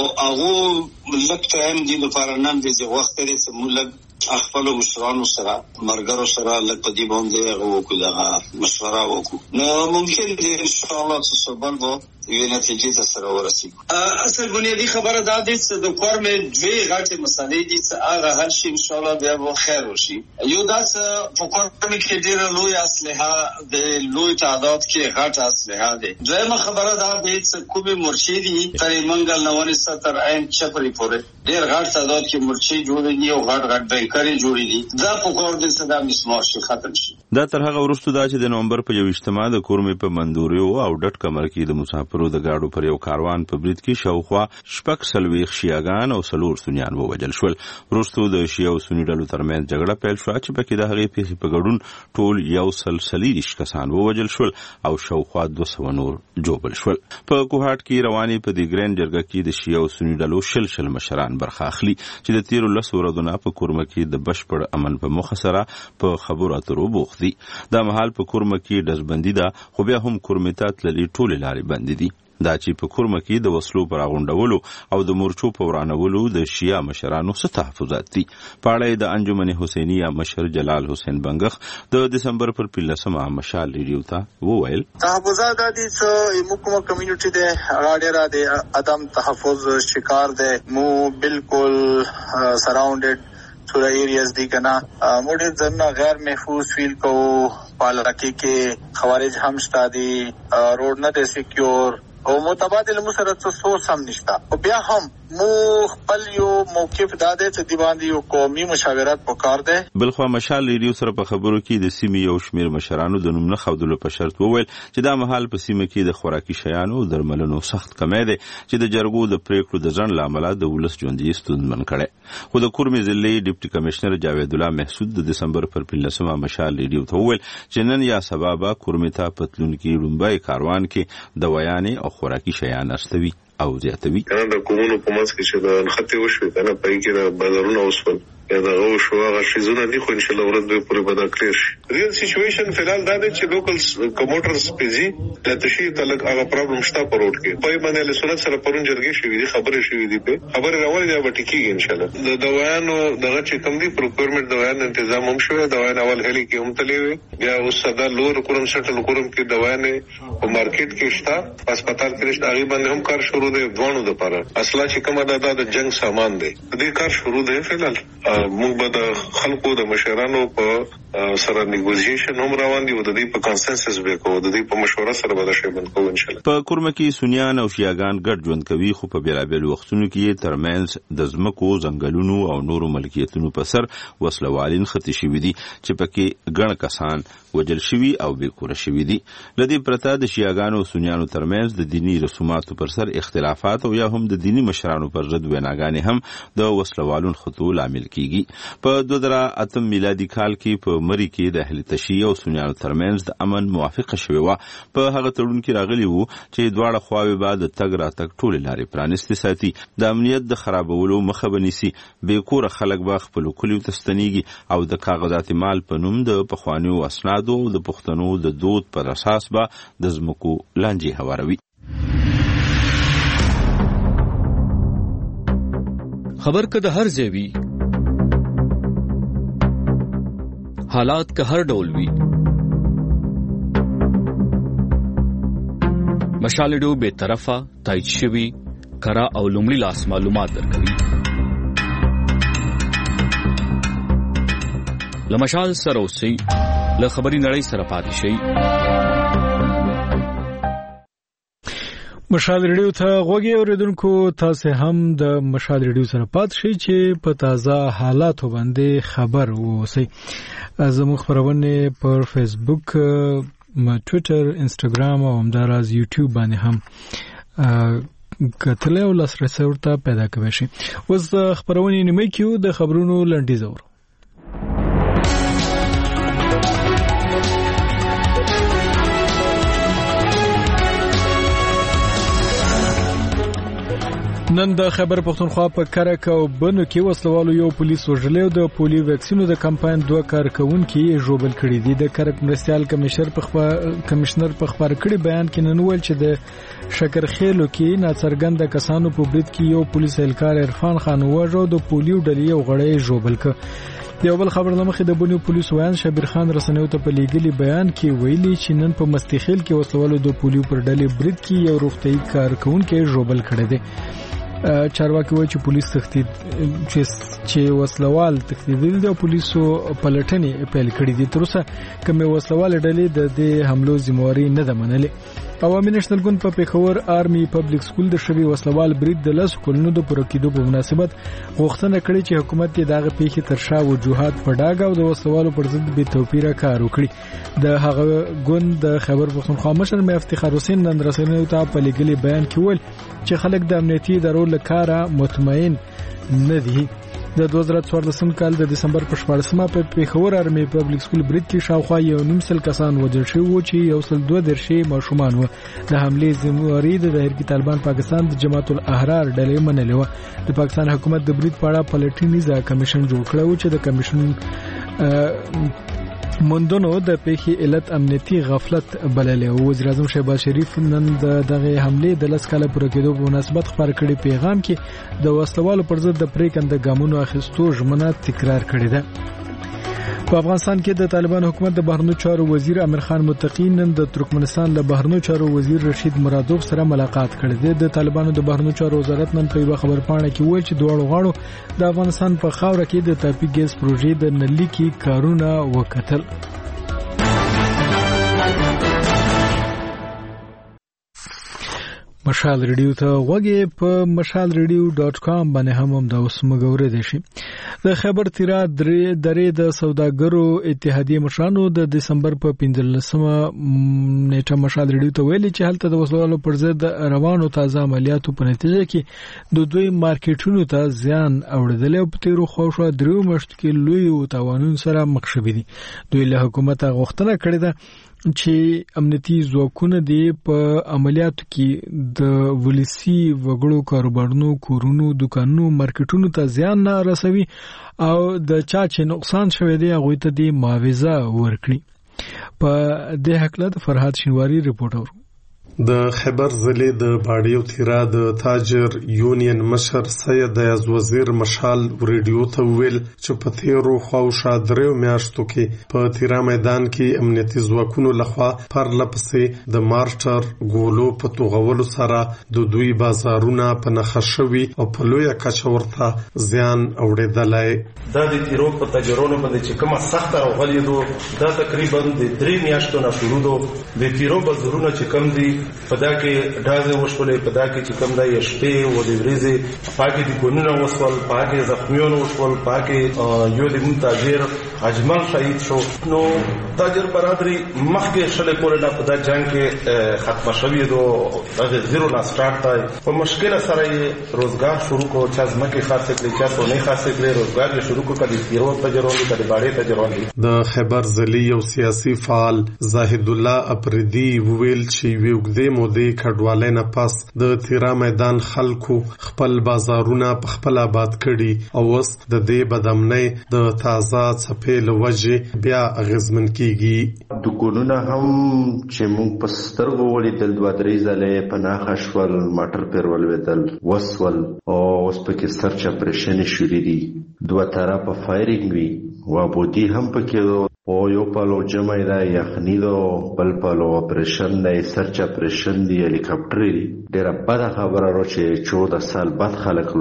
هغه لکه ټایم دی لپاره نن د وخت لري سمول خپل مشرانو سره مرګرو سره لکه دی باندې غوښو دا مشوره وکړو نو ممکن دی ان شاء الله څه بلبو یو نتیجه ته سره ورسیږي. اصل بنیادی خبره دا ده چې د کورمه دوی غټه مسلې دي چې هغه هر شي ان شاء الله بیا به خیر وشي. یو دا چې په کورمه کې ډېر لوی اسلحه د لوی تعداد کې غټه اسلحه ده. دویمه خبره دا ده چې کومي مرشدي ترې منګل 970 عین چپري پورې ډېر غټ تعداد کې مرشد جوړ دي او غټ بینکري جوړ دي. دا په کور د صدا مسمار شي ختم شي. دا تر هغه وروسته دا چې د نومبر په 21 د کورمه په مندوري او ډټ کمر کې د مسافرو د گاډو پر یو کاروان په برید کې شاوخوا شپږ سلويخ شیعاګان او سلور سنیان ووجل شول. وروسته د شیعه او سنی ډلو ترمنځ جګړه پیل شوه چې پکې د هغې پیښې په ګډون ټول یو سلسلي کسان ووجل شول او شاوخوا 200 نور جوبل شول. په کوهاټ کې رواني په دې ګرین جرګه کې د شیعه او سنی ډلو شل مشران برخه اخلي چې د 13 ورځو په کورمه کې د بشپړ امن په مخ سره په خبرو اترو بوخت دي. دا مهال په کورمه کې دزبندي ده، خو بیا هم کورمه ته تللي ټول لارې بندي دي. دا چې په کورمه کې د وسلو پر غونډولو او د مورچو په ورانولو د شیعه مشرانو څخه تحفظات دي. پاړې د انجمن حسینیه مشر جلال حسین بنگخ د دسمبر پر 15مه مشال ریډیو ته وویل. تحفظات دي چې موږ کمیونټي ده راډیرا ده ادم تحفظ شکار ده مو بالکل سراوندډ سورا ایریاز دی کنا موډ ځنه غیر محفوظ فیل کو پالراکی کې خوارج هم شتا دي روډ نه ده سکیور او متبادل مسرت سوچ هم نشتا او بیا هم مو خپل یو موقف داده چې دی باندې یو قومي مشاورت وکړ ده. بلخو مشال ریډیو سره په خبرو کې د سیمې یو شمیر مشرانو د نوم نه خودلو په شرط وویل چې دا مهال په سیمه کې د خوراکي شیانو او درملنو سخت کمی ده چې د جرګو د پریکړو د ځنډ لامل د ولس ژوندۍ ستونزمن کړي. خو د کورمې ضلعي ډیپټي کمشنر جاوید الله محسود د دسمبر پر 15مه مشال ریډیو ته وویل چې نن یا سبا به کورمې ته پتلون کې لومبای کاروان کې دوايانې او خوراکي شیان استوي او زیاتوي. د کومونو په منځ کې چې د خطي وشوي کنه پای کې د بازارونو اوسول یا د غوښو هغه شیزونه دي خو ان شاء الله ورځ به پوره بدا کړی شي. ریل سچويشن فلال دا دی چې لوکل کوموټرز پیزي د تشریح تلک هغه پرابلم شته په روډ کې پای باندې له سنت سره پرون جرګې شوې دي خبرې شوې دي په خبره راولې دا به ټیکيږي ان شاء الله. د دوايانو دغه چې کم دي پروکورمنت دوايانو تنظیم هم شوی دوايان اول هلي کې هم تللی وي بیا اوس صدا لور کورم سټل کورم کې دوايانې په مارکیټ کې شته هسپتال کې شته هغه باندې هم کار شروع دی دوانو د لپاره اصله چې کومه د جنگ سامان دی دې کار شروع دی. فلال موږ به د خلکو د مشرانو په سره نیګوزیشن هم روان دي او د دې په کانسنسس به کوو د دې په مشوره سره به شی بند کوو ان شاء الله. په کورمه کې سنیان او شیعاګان ګډ ژوند کوي خو په بیلابیل وختونو کې ترمنځ د ځمکو ځنګلونو او نورو ملکیتونو په سر وسلوالین خطي شوي دي چې پکې ګڼ کسان وجل شوي او بیکوره شوي دي. لدې پرته د شیعاګانو او سنیانو ترمنځ د دینی رسوماتو پر سر اختلافات او یا هم د دینی مشرانو پر ضد ویناګانې هم د وسلوالون خطو لامل کیږي. په 2008 میلادي کال کې په مری کې د اهل تشیع او سنیانو ترمنځ د امن موافقه شوې و. په هغه تړون کې راغلی وو چې دواړه خواوې به د تګ راتګ ټولې لارې پرانیستې ساتي، د امنیت د خرابولو مخه به نیسي، بې کوره خلک به خپلو کلیو ته ستنېږي او د کاغذات مال په نوم د پخوانیو اسنادو او د پښتنو د دود پر اساس به د ځمکو لانجې هواروي. خبر که د هر ځای وي، حالات که هر ډول وي، مشال ریډیو بے طرفه تایید شوي کره او لومړي لاس معلومات درکوي. له مشال سره اوسئ، له خبري نړۍ سره پاتې شئ. مشال ریډیو ته غوږی اوریدونکو، تاسو هم د مشال ریډیو سره پات شئ چې په تازه حالاتو باندې خبر اوسئ. زموږ خبرونه پر فیسبوک ټویټر، انسټاګرام او همداراز یوټیوب باندې هم کتلې او لاسرسي ورته پیدا کوي شي. اوس خبرونه نیمه کیو د خبرونو لنډیز اورو. نن د خیبر پختونخوا په کرک او بنو کې وسلوالو یو پولیس وژلی او د پولیو ویکسینو د کمپاین 2 کارکونکو ژوبل کړي دي. د کرک مرستيال کمشنر په خبر کړي بیان کې نن ویل چې د شکرخیلو کې ناڅرګند کسانو په برید کې یو پولیس اهلکار عرفان خان وژو د پولیو ډلې یو غړی ژوبل ک. یو بل خبر لمخې د بنو پولیس ویان شبیر خان رسنیو ته په لیګلی بیان کې ویلي چې نن په مستخیل کې وسلوالو د پولیو پر ډلې برید کې یو روغتي کارکونکو ژوبل کړي دي. چارواکي وایي چې پولیس تختید چې وسلوال تختیدل دي او پولیسو پلټنې پیل کړې دي. تر اوسه کومه وسلوال ډلې د دې حملو ذمہواری نه ده منلې. عوامي نېشنل ګوند په پیښور آرمي پبلک سکول د شوی وسلوال برید د لس کلونو د پوره کېدو په مناسبت غوښتنه کړې چې حکومت یې دغه پیښې تر شا وجوهات په ډاګه او د وسلوالو پر ضد بې توپیره کار وکړي. د هغه ګوند د خیبر پختونخوا مشر مې افتخار حسین نن رسنیو ته په لیګلي بیان کې ویل چې خلک د امنیتي ادارو له کاره مطمئن نه دي. د 2014 کال د دسمبر په 14مه په پیښور آرمي پبلک سکول برید کې شاوخوا 1.5 کسان وژل شوي وو چې 102 ماشومان وو. د حملې ذمہواری د تحریک طالبان پاکستان د جماعت الاحرار ډلې منلې و. د پاکستان حکومت د برید په اړه پلټنیز کمیشن جوړ کړو چې د کمیشن موندونو د پیښې علت امنیتي غفلت بللې. وزیر اعظم شهباز شریف نن دغه حملې د 10 کال پوره کېدو په مناسبت خبر کړي پیغام کې د وسلوالو پر ضد د پریکنده ګامونو اخیستو ژمنه تکرار کړې ده. په افغانستان کې د طالبان حکومت د بهرنیو چارو وزیر امیر خان متقی نن د ترکمنستان له بهرنیو چارو وزیر رشید مرادوف سره ملاقات کړی دی. د طالبانو د بهرنیو چارو وزارت نن په یو خبرپاڼه کې ویل چې دواړو غاړو د افغانستان په خاوره کې د تاپي ګیس پروژې د نلیکي کارونه وکتل. مشال ریډیو ته وګورئ په mashalradio.com باندې هم دا اوس مګورې دي شي. د خیبر تیرا درې د سوداګرو اتحادیه مشرانو د دسمبر په 15مه نیټه مشال ریډیو ته ویلي چې هلته د وسلوالو پر ضد روانو تازه عملیاتو په نتیجه کې د دوی مارکیټونو ته زیان اوړدل او په تیرو خوښه درو مشت کې لوی تاوانونو سره مخ شوي دي. دوی له حکومت غوښتنه کړې ده چې امنیتي ځواکونه دی په عملیاتو کې د ولسی وګړو کاروبارونو کورونو دکانونو مارکیټونو ته زیان نه رسوي او د چا چې نقصان شوی دی هغه ته دی معاوضه ورکړي. په دې حق له فرحات شینواری رپورټ اورو. د خیبر ضلع د باډیو تیرا د تاجر یونین مشر سید ایاز وزیر مشال ریډیو ته ویل چې په تیرو خواوشا دریو میاشتو کې په تیرا میدان کې امنیتي ځواکونو لخوا پرله پسې د مارټر ګولو په توغولو سره د دوی بازارونه په نښه شوي او په لویه کچه ورته زیان اوړېدلی. دا د تیرو په تاجرونو باندې چې کومه سخته راغلې ده دا تقریبا د 3 میاشتو نه شروع ده. د تیرو بازارونه چې کم دي په دا کې ډازې وشولې، په دا کې چې کوم دا شپې او د ورځې پاکي دي ګونونه وسول، پاکي زخمیون وشول، پاکي یو د مون تاجر اجمل شهید شو. نو تاجر برادری مخکې شلې پورې نه په دا جنگ کې ختم شوی دو دغه زیرو نه سٹارټ دی. په مشکل سره یې روزګار شروع کو، چا ځمکې خاصه کړې، چا سونه خاصه کړې، روزګار یې شروع کو. کدي تیرو تاجرونو کدي باړې تاجرونو. د خیبر ضلع یو سیاسي فعال زاهد الله اپریدي ویل چې وګدې مودې کډوالۍ نه پس د تیرا میدان خلکو خپل بازارونه په خپل آباد کړي او اوس د دې بدامنۍ د تازه څپې له وجې بیا اغیزمن کیږي. دکانونه هم چې موږ په سترګو ولیدل 2-3 ځله په ناخه شول، ماټر پیر ولوېدل وسول او اوس پکې سرچ اپریشن شروع دي. دوه طرفه فایرینګ وی و بودی هم پکې او یو پالو جمع دا یخنی دو بل پالو اپریشن دا سرچ اپریشن دی هلیکاپټر دی. ډیره بده خبره را چې 14 سال بعد خلک لوړل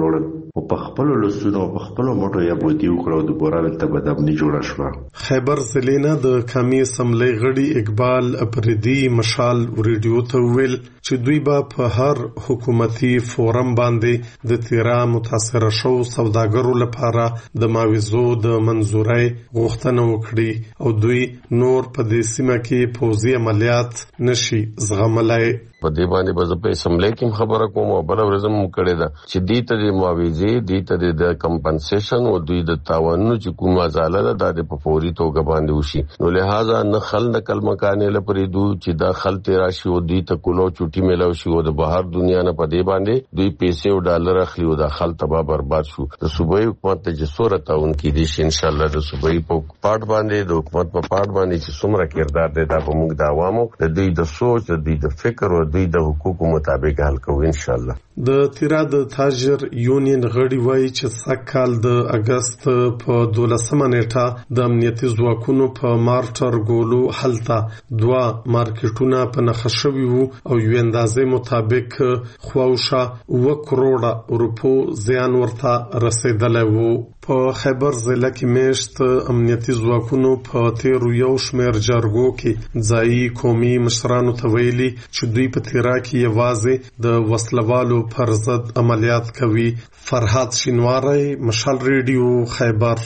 او په خپل لسونو په خپل موټو یا بودی وکړو د بورا ته بدامني جوړه شو. خیبر ضلع د قومي اسمبلی غړي اقبال اپریدي مشال ریډیو ته ویل چې دوی به په هر حکومتي فورم باندې د تیرا متاثر شو سوداګرو لپاره د معاوضو د منزورۍ غوښتنه وکړي او دوی نور په دې سیمه کې پوځي عملیات نشي زغملای. په دې باندې به په اسمبلی کې خبره کوم او بل ورځم کړي دا چې دې ته د معاوضې دې ته د کمپنسیشن او دوی د تاوانونو چې کوم ازاله ده د په فوري توګه باندې وشي. نو لہذا نه خل نقل مکانې لپاره دوی چې دا خل تیرا شي او دوی ته کولو چوټي ملو شي او د بهر دنیا نه په دې باندې دوی پیسې او ډالر اخلي او د خل تباہ برباد شو. د صوبایي حکومت ته چې صورت اونکي دي ان شاء الله د صوبایي په پارت باندې د حکومت په پارت باندې چې څومره کردار دی دا په موږ د عوامو د دوی د سوچ د دوی د فکر او دوی د حقوقو مطابق حل کوو ان شاء الله. د تیرا د تاجر یونین غړي وایي چې سکهال د اگست په 12 نیټه د امنیتي ځواکونو په مارټر ګولو حلتا 2 مارکیټونه په نخښه شوي وو او یو اندازې مطابق خواوشه 1 کروڑ روپو زیان ورته رسیدلی وو. په خیبر ضلع کې میشت امنیتي ځواکونو په تیرو یو شمیر جرګو کې ځایي قومي مشرانو ته ویلي چې دوی په تیرا کې یوازې د وسلوالو پر ضد عملیات کوي. فرحات شینواری، مشال ریډیو، خیبر.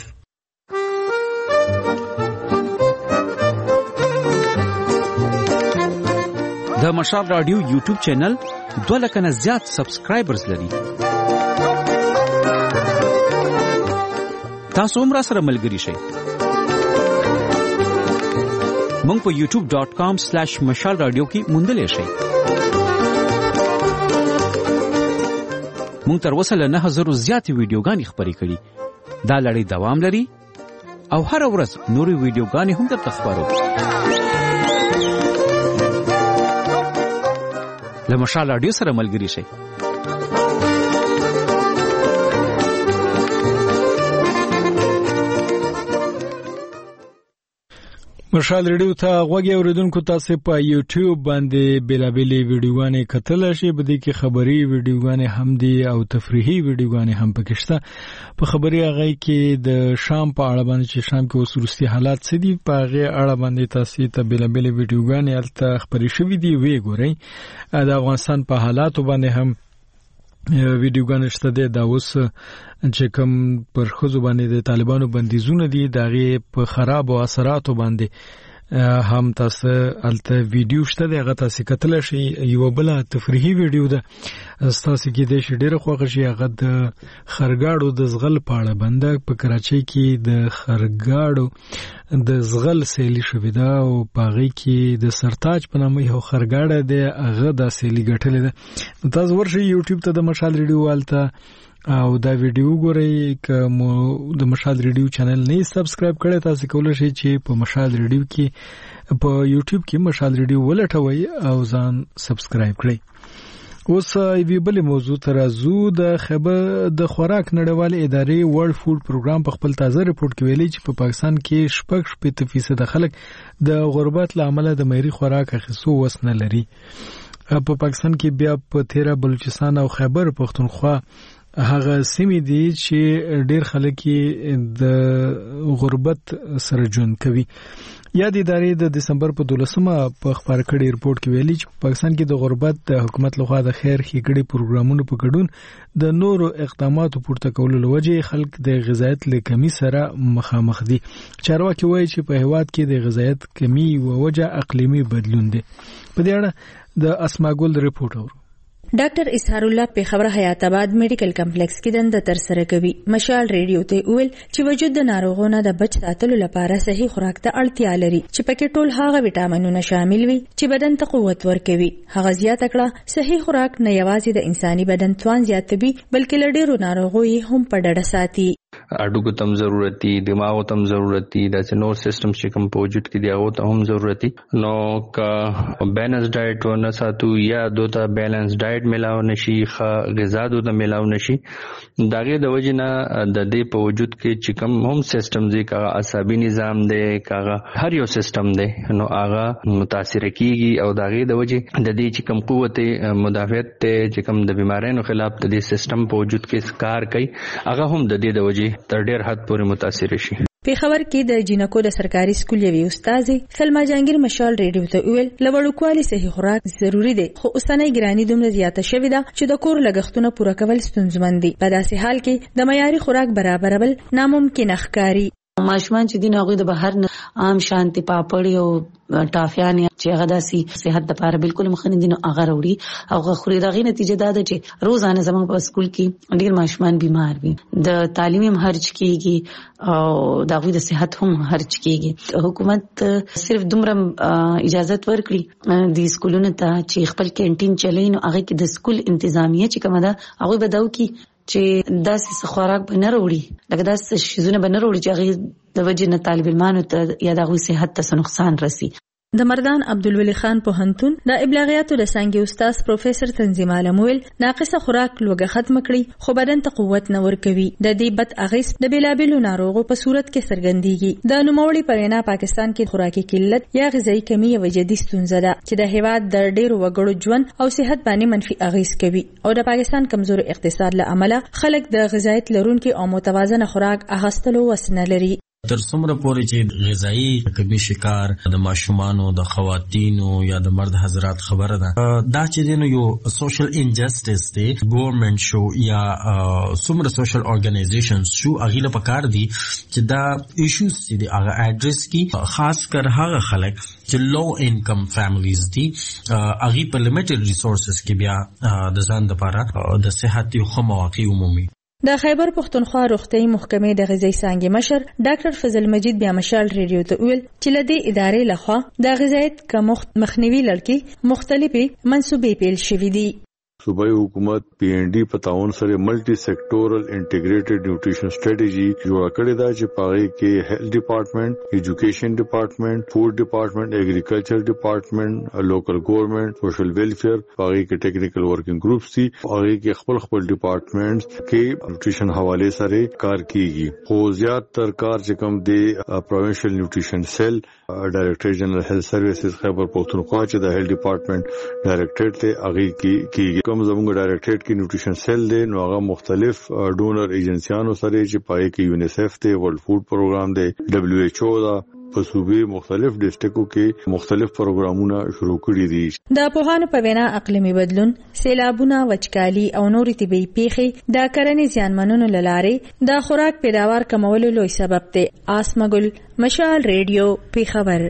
د مشال رادیو یوټیوب چینل 2 لک نه زیات سبسکرایبرز لري. تاسو هم را سره ملګری شئ. مونږ په youtube.com/مشال رادیو کې موندلې شئ. مونږ تر اوسه له 9000 زیاتې ویډیوګانې خپرې کړي. دا لړۍ دوام لري او هر ورځ نورې ویډیوګانې هم درته خپرو. له مشال رادیو سره ملګری شئ. مشال ریډیو ته غوږی اوریدونکو تاسو په یوټیوب باندې بیلابېلې ویډیوګانې کتل شي. بده کې خبري ویډیوګانې هم دي او تفریحي ویډیوګانې هم پکې شته. په خبري هغه کې د شام په اړه باندې چې شام کې وسورستي حالات څه دي په هغه اړه باندې تاسو ته بیلابېلې ویډیوګانې الته خبري شوې دي وی ګورئ. د افغانستان په حالاتو باندې هم ویډیوګانې شته دي. دا اوس چې کوم پر خزو باندې د طالبانو بندیزونه دي دغه په خراب او اثراتو باندې هم تاسو الته ویډیو شته دغه تاسو کتل شي. یو بل تفریحي ویډیو ده تاسو کې د شډيره خوښ شي هغه د خرګاړو د زغل پاړه بنده په کراچۍ کې د خرګاړو د زغل سیلی شوې ده او پاغي کې د سرتاج په نامه یو خرګاړه ده هغه د سیلی ګټلې ده. تاسو ورشي یوټیوب ته د مشال ریډیو والته او دا ویډیو ګورئ. کوم د مشال ریډیو چینل نه سبسکرایب کړئ تاسو کولای شئ چې په مشال ریډیو کې په یوټیوب کې مشال ریډیو ولټوي او ځان سبسکرایب کړئ. اوس یوه بل موضوع ترازو د خبر د خوراک نړیوالې ادارې ورلد فود پروګرام په خپل تازه ریپورت کې ویلي چې په پاکستان کې 6% خلک د غربت لامل د معیاري خوراک اخیستو وس نه لري. په پاکستان کې بیا په 13 بلوچستان او خیبر پختونخوا هغه سیمې دي چې ډېر خلک د غربت سره ژوند کوي. یا د ادارې د دسمبر په 12مه په خبر کړي ریپورت کې ویلي چې پاکستان کې د غربت د حکومت لخوا د خیر ښېګړې پروګرامونو په ګډون د نورو اقداماتو پورته کولو لوجه خلک د غذایت له کمی سره مخامخ دي. چارواکي وایي چې په هیواد کې د غذایت کمی وجه اقلیمي بدلون دی. په دې اړه د اسماګل ریپورت اورو. ډاکټر اسحار الله په خبره حیات آباد میډیکل کمپلیکس کې دنده تر سره کوي. مشال ریډیو ته ویل چې وجود د ناروغانو د بچ ساتلو لپاره صحیح خوراک ته اړتیا لري چې پکې ټول هغه وټامینونه شامل وي چې بدن ته قوت ورکوي. هغه زیاته کړه صحیح خوراک نه یوازې د انساني بدن توان زیاتوي بلکې له ډېرو ناروغیو هم په ډډه ساتي. اډوګو تم ضرورتي دماغ تم ضرورتي د نور سیستم چې کوم په وجود کې دی هغه ته هم ضرورتي نو کا بیلنس ډایټ و نه ساتو یا دوته بیلنس ډایټ ملاو نشي غذا دوته ملاو نشي داغه د وجنه د دې په وجود کې چې کوم هم سیستم دی کا عصبي نظام دی کا هر یو سیستم دی نو هغه متاثر کیږي او داغه د وجه د دې چې کوم قوت مدافعت ته چې کوم د بیمارانو خلاف د دې سیستم په وجود کې کار کوي هغه هم د دې د وجه تر ډیر حد پورې متاثر شي. پیښور کې د جینکو د سرکاري سکول یوې استاد سلما جهانگیر مشال ریډیو ته ویل لوړکوالي صحي خوراک ضروری دی خو اوسنۍ ګرانی دومره زیاته شوې ده چې د کور لګښتونه پوره کول ستونزمن دي. په داسې حال کې د معیاري خوراک برابرول ناممکن ښکاري. ماشومان چې دین هغه د بهر نه عام شانتي پاپړ او ټافیان چې هغه داسي صحت لپاره بالکل مخنی دي نو هغه وروړي او خوري دغه نتیجه ده چې روزانه زموږ په سکول کې ډیر ماشومان بیمار وي د تعلیم هم خرج کیږي او دغه د صحت هم خرج کیږي. حکومت صرف دومره اجازه ورکړي د سکولونو ته چې خپل کینټین چلای نو هغه کې د سکول انتظامیه چې کومه ده هغه بداو کی چې داسې خوراک به نه وروړي لکه داسې شیزونه به نه وروړي چې هغه د وجه نه طالب علمانو ته یا د هغوی صحت ته نقصان رسي. د مردان عبدالولی خان پوهنتون د ابلاغیاتو د څانګې استاد پروفیسور تنظیم عالم ویل ناقصه خوراک لوګه ختم کړي خو بدن ته قوت نه ورکوي. د دې بد اغیز د بیلابیلو ناروغو په صورت کې څرګندېږي. د نوموړي په وینا پاکستان کې خوراکي قلت یا غذایی کمی یوه جدي ستونزه ده چې د هیواد د ډېرو وګړو ژوند او صحت باندې منفي اغیز کوي او د پاکستان کمزور اقتصاد له امله خلک د غذایت لرونکي او متوازنه خوراک اخیستلو وس نه لري. تر څومره پورې چې غذایی کمی شکار د ماشومانو د خواتینو یا د مرد حضرات خبره ده دا چې دینو یو سوشل انجسټس دی ګورنمنت شو یا څومره سوشل اورګنایزیشنز شو اغیله پکار دي چې دا ایشوز دي هغه اډریس کی خاص کر هغه خلک چې لو انکم فیملیز دي اغي په لیمیټډ ریسورسز کې بیا د ځان لپاره د صحت یو ښه مواقع عمومي. د خیبر پښتونخوا روغتیايي محکمې د غذایی څانګې مشر ډاکټر فضل مجید بیا مشال ریډیو ته ویل چې لدې ادارې لخوا د غذایت کمښت مخنیوي لړ مختلفې منصوبې پیل شوې دي. صوبائی حکومت پی این ڈی په تعاون سره ملټي سیکټورل انټیګریټډ نیوټریشن سټریټجی جوړ کړې ده چې پاره کې هیلث ډپارټمنټ، ایجوکیشن ډپارټمنټ، فوډ ډپارټمنټ، اګریکلچر ډپارټمنټ، لوکل ګورنمنت، سوشل ویلفیر، پاره کې ټیکنیکل ورکینګ گروپس دي، پاره کې خپل ډپارټمنټس کې نیوټریشن حواله سره کار کیږي. خو زیات تر کار چې کوم دی پروینشل نیوټریشن سیل ډایریکټر جنرال هیلث سروسز خیبر پښتونخوا چې د هیلث ډپارټمنټ ډایریکټر ته اغي کیږي. کوم زموږ ډایریکټریټ کې نیوټریشن سیل دی نو هغه مختلف ډونر ایجنسیانو سره چې پای کې یونیسف ته ورلد فود پروګرام دی دبليو ایچ او دا په صوبې مختلف ډیسټریکټو کې مختلف پروګرامونه شروع کړي دي. د پوهانو په وینا اقلیمي بدلون، سیلابونه، وچکالي او نورې طبیعي پیښې د کرنې زیانمنونو له لارې د خوراک پیداوار کمولو لوی سبب دی. آسمګل مشال ریډیو پیښور.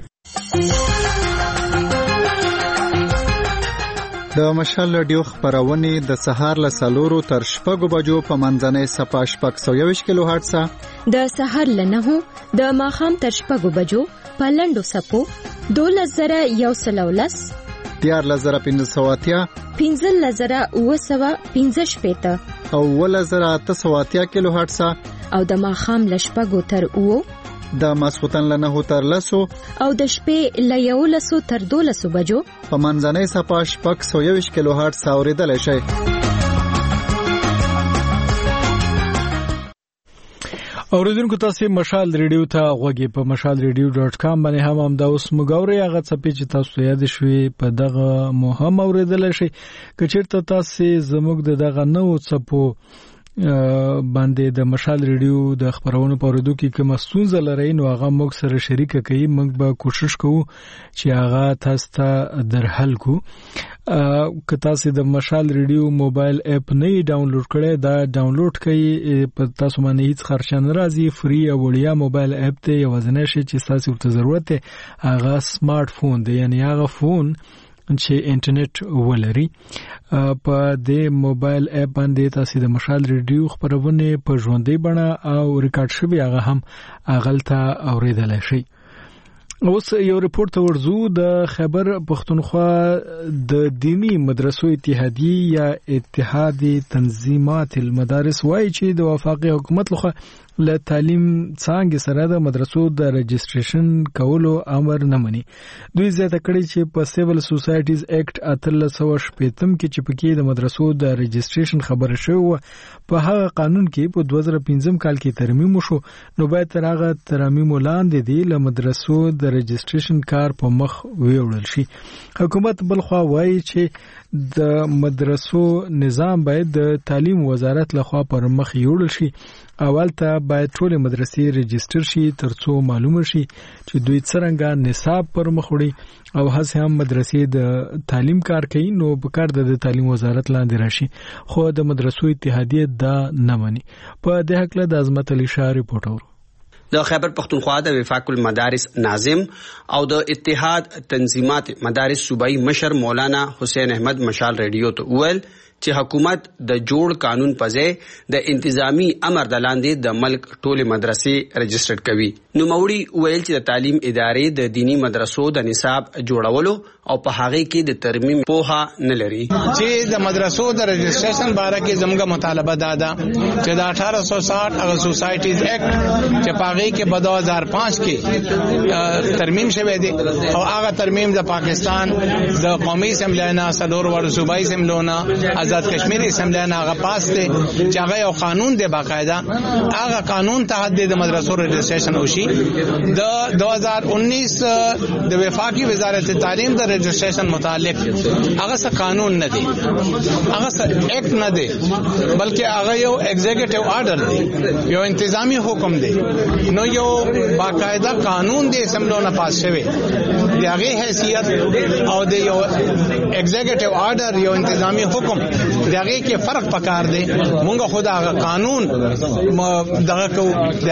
د مشال رادیو خبرونه د سهار له 4 تر 6 بجو په منځنۍ صفه 620 کیلو هرتز د سهار له 9 د ماخام تر 6 بجو په لندو سپو 2113 14580 15915 او 1880 کیلو هرتز او د ماخام له 6 تر 9 د ماسختن له 9 تر 10 او د شپې له 11 تر 12 بجو په منځنۍ صفه 620 کیلو هرتز اوریدل شي. اوریدونکو تاسو مشال ریډیو ته غوږی په mashalradio.com باندې هم دا اوس مګوري هغه څه چې تاسو یاد شوي په دغه مهم اوریدل شي. کچېرته تاسو زموږ دغه نو څپو باندې د مشال ریډیو د خبرونو په اورېدو کې کوم ستونزه لري نو هغه موږ سره شریک کړئ. موږ به کوشش کوو چې هغه تاسو ته درحل کو. که تاسو د مشال ریډیو موبایل اپ نه ډاونلوډ کړئ دا ډاونلوډ کړئ. په تاسو باندې هیڅ خرچ نه راځي. فری او وړیا موبایل اپ ته یوازینی شی چې تاسو ته ضرورت دی هغه سمارټ فون دی، یعنی هغه فون چې انټرنیټ ولري. په دې موبایل اپ باندې تاسو د مشال ریډیو خبرونه په ژوندۍ بڼه او ریکارډ شوی هغه هم اغلته اوریدل شي. اوس یو ریپورت ورزو د خیبر پښتونخوا د دینی مدرسو اتحادیه یا اتحاد تنظیمات المدارس وایي چې د وفاقي حکومت لخوا له تعلیم څنګه سره د مدرسو د رجسټریشن کولو امر نه مني. دوی زیاته کړي چې په سیول سوسایټیز ایکټ 1315 کې چې پکې د مدرسو د رجسټریشن خبره شوی په هغه قانون کې په 2015 کال کې ترمیم وشو، نو باید تر هغه ترمیم وړاندې دی له مدرسو د رجسټریشن کار په مخ ویوړل شي. حکومت بلخوا وایي چې د مدرسو نظام باید د تعلیم وزارت لخوا پر مخ یوړل شي. اول ته باید ټول مدرسې رجسټر شي ترڅو معلومه شي چې دوی څنګه نصاب پر مخ وړي او هڅه هم مدرسې د تعلیم کار کوي، نو په کار د تعلیم وزارت لاندې راشي. خو د مدرسو اتحادیه دا نه مني. په دې حق له د عظمت علي شاه ریپورټ اورو. د خیبر پختونخوا د وفاق المدارس ناظم او د اتحاد تنظیمات مدارس صوبایي مشر مولانا حسین احمد مشال ریډیو ته وویل چې حکومت د جوړ قانون په ځای د انتظامی امر د لاندې د ملک ټولې مدرسې رجسټر کوي. نوموړي ویل چې د تعلیم ادارې د دینی مدرسو د نصاب جوړولو او په هغه کې د ترمیم پوهه نه لري. چې د مدرسو د رجسټریشن باره کې زموږه مطالبه ده چې د 1860 هغه سوسایټیز ایکټ چې په هغه کې په 2005 کې ترمیم شوی دی او هغه ترمیم د پاکستان د قومي اسمبلی نه سلور ور صوبایي اسمبلی نه آزاد کشمیر اسمبلی نه هغه پاس دی چې هغه یو قانون دی باقاعده هغه قانون تحت د مدرسو رجسټریشن وشي. د 2019 د وفاقي وزارت تعلیم د رجسټریشن متعلق هغه څه قانون نه دی، هغه څه ایکټ نه دی، بلکې هغه یو ایگزیکټیو آرډر دی، یو انتظامی حکم دی. نو یو باقاعده قانون دی اسمبلی نه پاس شوی دی، هغه حیثیت او د یو ایگزیکټیو آرډر یو انتظامی حکم دغه کې فرق پکار دی. مونږ خدا هغه قانون دغه کو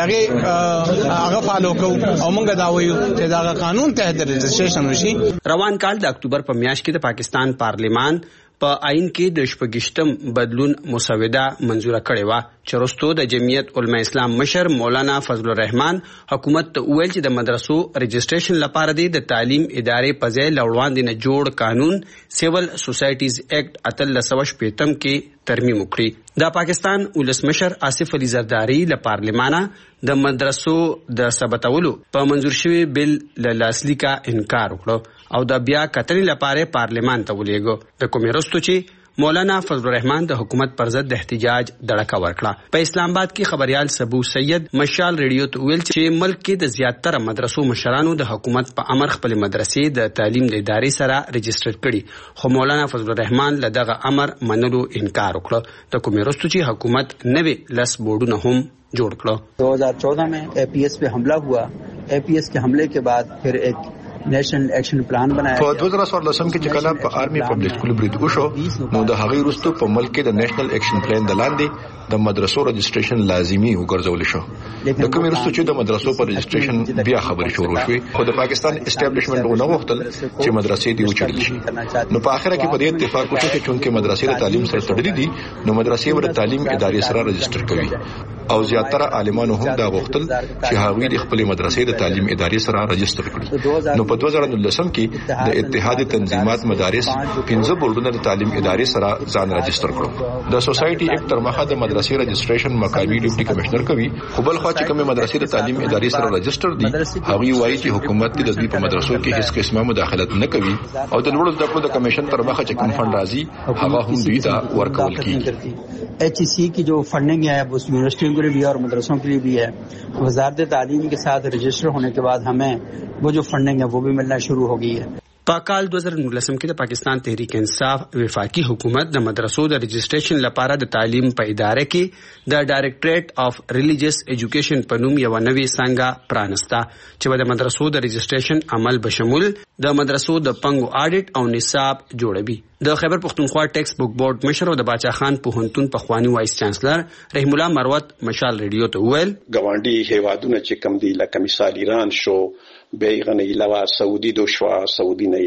دغه فالو کو او مونږ دا وایو چې دا قانون تحت رجسټریشن وشي. روان کال د اکتوبر په میاشت کې د پاکستان پارلیمان په آئین کې د شپږشتم بدلون مسوده منزوره کړې و چې وروسته د جمعیت علماء اسلام مشر مولانا فضل الرحمن حکومت ته وویل چې د مدرسو رجسټریشن لپاره د تعلیم ادارې په ځای لوړاندې نه جوړ قانون سیول سوسایټیز ایکټ 1315 کې ترمیم وکړي. د پاکستان ولسمشر آصف علي زرداری له پارلیمانه د مدرسو د ثبتولو په منظور شوی بل له لاسلیکا انکار وکړو او د بیا کتنې لپاره پارلیمان ته ولېږو. د کومې وروسته چې مولانا فضل الرحمن د حکومت پر ضد د احتجاج دړکه ورکړه. په اسلام آباد کې خبريال سبو سید مشال ریډیو ته ویل چې ملک کې د زیاتره مدرسو مشرانو د حکومت په امر خپل مدرسې د تعلیم د ادارې سره رجسټر کړي، خو مولانا فضل الرحمن له دغه امر منلو انکار وکړ. د کومې وروسته چې حکومت نوې لس بورډونه هم جوړ کړو. 2014 में APS पे हमला हुआ. APS के हमले के बाद फिर एक नेशनल एक्शन प्लान बनाया. په 2014 کې چې کله په آرمي پبلک سکول برید وشو نو د هغې وروسته په ملک کې د نیشنل ایکشن پلان د لاندې د مدرسو رجسټریشن لازمي وګرځول شو. د کومې وروسته چې د مدرسو پر رجسټریشن بیا خبرې شروع شوې، خو د پاکستان اسټابلیشمنت ونه غوښتل چې مدرسې دی وچړل شي. نو په اخر کې په دې اتفاق وشو چې چونکې مدرسې د تعلیم سره تړلې دي نو مدرسې ور تعلیم ادارې سره رجسټر کوي او زیاتره عالمانو هم دا غوښتل چې هغوی د خپل مدرسې د تعلیم ادارې سره رجسټر کړي. نو په 2019 کې د اتحاد تنظیمات مدارس 15 بورډونه د تعلیم ادارې سره ځان رجسټر کړو. د سوسایټي ایکټ تر مخه د مدرسې رجسټریشن مقامی ډیپټي کمشنر کوي، خو بل خو چې کومه مدرسې د تعلیم ادارې سره رجسټر دي هغوی وایي چې حکومت د دې په مدرسو کې هیڅ قسمه مداخلت نه کوي او د لوړو زده کړو د کمیشن تر مخه چې کوم فند راځي هغه هم دوی ته ورکول کیږي. HEC की जो फंडिंग है वो यूनिवर्सिटियों के लिए भी है और मदरसों के लिए भी है. वजारत तालीम के साथ रजिस्टर होने के बाद हमें वो जो फंडिंग है वो भी मिलना शुरू हो गई है. په کال 2019 کې د پاکستان تحریک انصاف وفاقي حکومت د مدرسو د رجسټریشن لپاره د تعلیم په اداره کې د ډایریکټریټ اف ریلیجیس ایجوکیشن په نوم یو نوې څنګه پرانستا چې د مدرسو د رجسټریشن عمل بشمول د مدرسو د پنګو اډیټ او نصاب جوړوي. د خیبر پختونخوا ټیکس بک بورډ مشر او د باچا خان پوهنتون پخوانی وایس چانسلر رحیم الله مروت مشال ریډیو ته ویل ګاونډي هیوادونه چې کم دي لکه مثال ایران شو، بیغه نه علاوه سعودي دوشوا، سعودي نه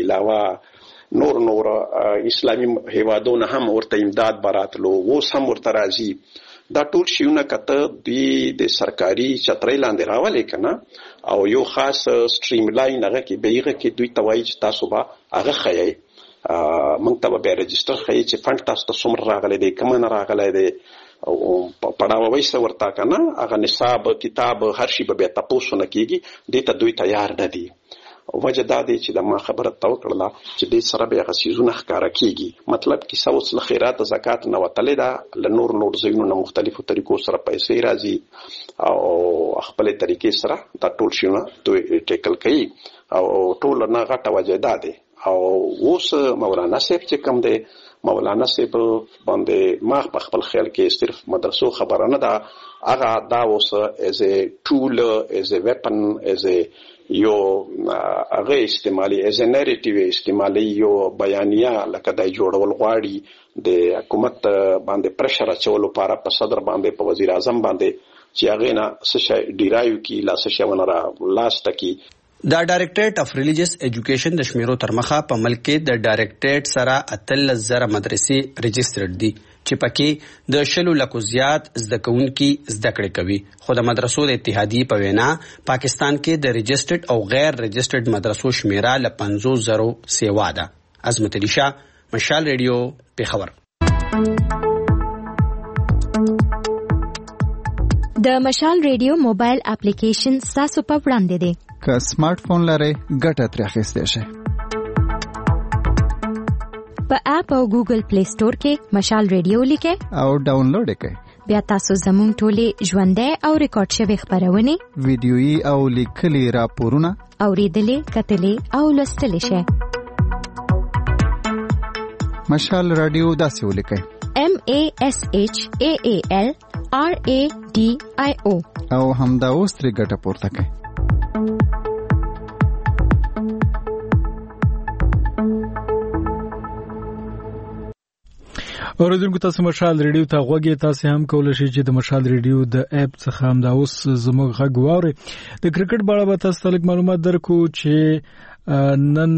علاوه نور اسلامي هیوادونه هم ورته امداد براتلو اوس هم ورته راځي. دا ټول شیونه کته د سرکاري چترۍ لاندې راولې کنه او یو خاص سټریم لاین هغه کې بیغه کې دوی توای چې تاسو به هغه خایي مونږ ته به رجسټر خایي چې فند تاسو ته څومره راغلی دی کوم نه راغلی دی پړاووي ورته کنه هغه نصاب کتاب هر شي به تاسو نه کیږي دې ته دوی تیار نه دي. وجه دا دی چې د ما خبره تو کړله چې دې سره به هغه سيزونه ښکارا کیږي. مطلب کې سوس له خیرات زکات نه وتلې ده له نور زینو نه مختلفو طریقو سره پیسې راځي او خپل طریقې سره دا ټول شي نه ټیکل کوي او ټول نه غټه وجه ده دي. او اوس مولانا صاحب چې کوم دی مولانا صاحب باندې ما په خپل خیال کې صرف مدرسو خبره نه ده هغه دا اوس as a tool as a weapon as a یو هغه استعمالي as a narrative استعمالي یو بیانیه لکه د جوړول غواړي د حکومت باندې پرشر اچولو لپاره په صدر باندې په وزیر اعظم باندې چې هغه نه څه ډیرایو کی لا څه شونه را لاست کی. دا ډایریکټریټ اف ریلیجیس ایجوکیشن د شمیرو تر مخه په ملک کې د ډایریکټریټ سره 13,000 مدرسې رجسټرډ دي چې پکې د 10 لکو زیات زده کوونکي زده کړې کوي. خو د مدرسو د اتحادیې په وینا پاکستان کې د رجسټرډ او غیر رجسټرډ مدرسو شمیره ل 50,000 سیوا ده. عظمت علي شاه، مشال ریډیو، پیښور. د مشال ریډیو موبایل اپلیکیشن تاسو په وړاندې دی. که سمارټ فون لرئ ګټه ترې اخیستی شئ. په اپ او ګوګل پلی سٹور کې مشال ریډیو لیکئ او ډاونلوډ کړئ. بیا تاسو زموږ ټولې ژوندۍ او ریکارډ شوی خبرونه ویډیويي او لیکلي راپورونه اوریدلې کتلې او لوستلې شئ. مشال رادیو داسې ولیکئ MASHAALRADIO او همدا اوس ترې ګټه پورته کړئ. اوریدونکو تاسو مشال ریډیو ته غوږی تاسو هم کولای شئ چې د مشال ریډیو د اپ څخه هم دا اوس زموږ غږ واورئ. د کرکټ په اړه به تاسو ته معلومات درکو چې نن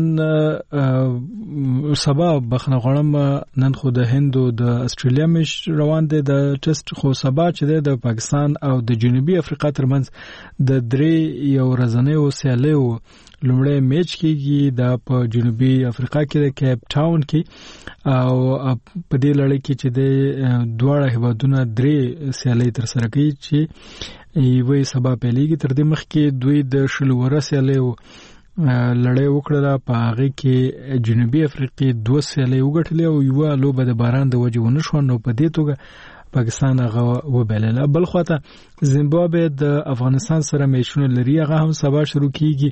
سبا بخنه غړم نن خو د هندو د استرالیا مش روان دي د ټیسټ خو سبا چې د پاکستان او د جنوبي افریقا ترمنځ د درې یو ورځنۍ سیالیو لومړی میچ کېږي د په جنوبي افریقا کې د کیپ ټاون کې او په دې لړۍ کې چې د دواړه هیوادونو درې سیالۍ تر سره کوي چې یوې سبا پیلېږي. تر دې مخکې دوی د شلوره سیالیو لړۍ وکړه په هغه کې جنوبي افریقا 2 سیالۍ وګټلې او یو لوبه د باران د وجې ونه شو نو په دې توګه پاکستان هغه وبلله. بل خواته زیمبابوې د افغانستان سره میچونه لري هغه هم سبا شروع کیږي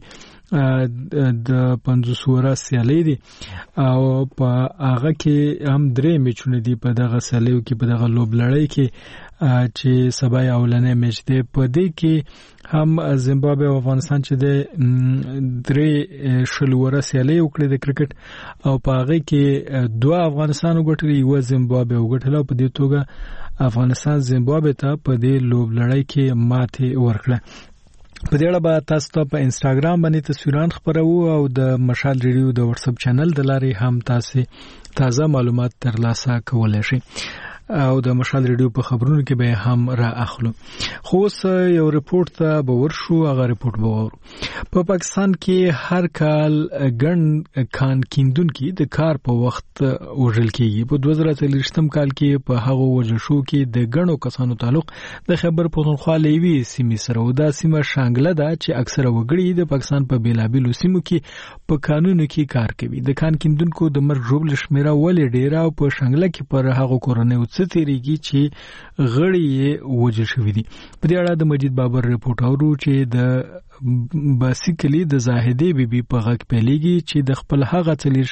د 500 سیالۍ دي او په هغه کې هم درې میچونه دي په دغه سیالیو کې په دغه لوب لړۍ کې چې سبا اولنې میچ دی. په دې کې هم زیمبابوې او افغانستان چې د درې شلوره سیالۍ وکړي د کرکټ او په هغه کې 2 افغانستان وګټلي یو زیمبابوې وګټله په دې توګه افغانستان زیمبابوې ته په دې لوب لړۍ کې ماته ورکړه. په دې اړه به تاسو ته په انستګرام باندې تصویران خبرو او د مشال ریډیو د واتس اپ چینل د لارې هم تاسو تازه معلومات ترلاسه کولای شئ او د مشال ریډیو په خبرونو کې به هم را اخلو. خو یو ریپورت ته به ورشو. هغه ریپورت به ورو په پاکستان کې هر کال ګڼ کان کیندونکو د کار په وخت وژل کیږي. په 2023 کال کې په هغه وژل شو کې د ګڼو کسانو تعلق د خیبر پښتونخوا لوي سیمې سره و. دا سیمه شانګله ده چې اکثره وګړي د پاکستان په بیلابیلو سیمو کې په قانونو کې کار کوي. د کان کیندونکو د مرګ ژوبل شمیره ولې ډیره او په شانګله کې پر هغه کورنۍ ستېریږي چې غړي وژل شوی دي. په دې اړه د مجید بابر ریپورت اورو چې د باسیکلی د زاهدی بیبي په غږ پیلېږي چې د خپل هغه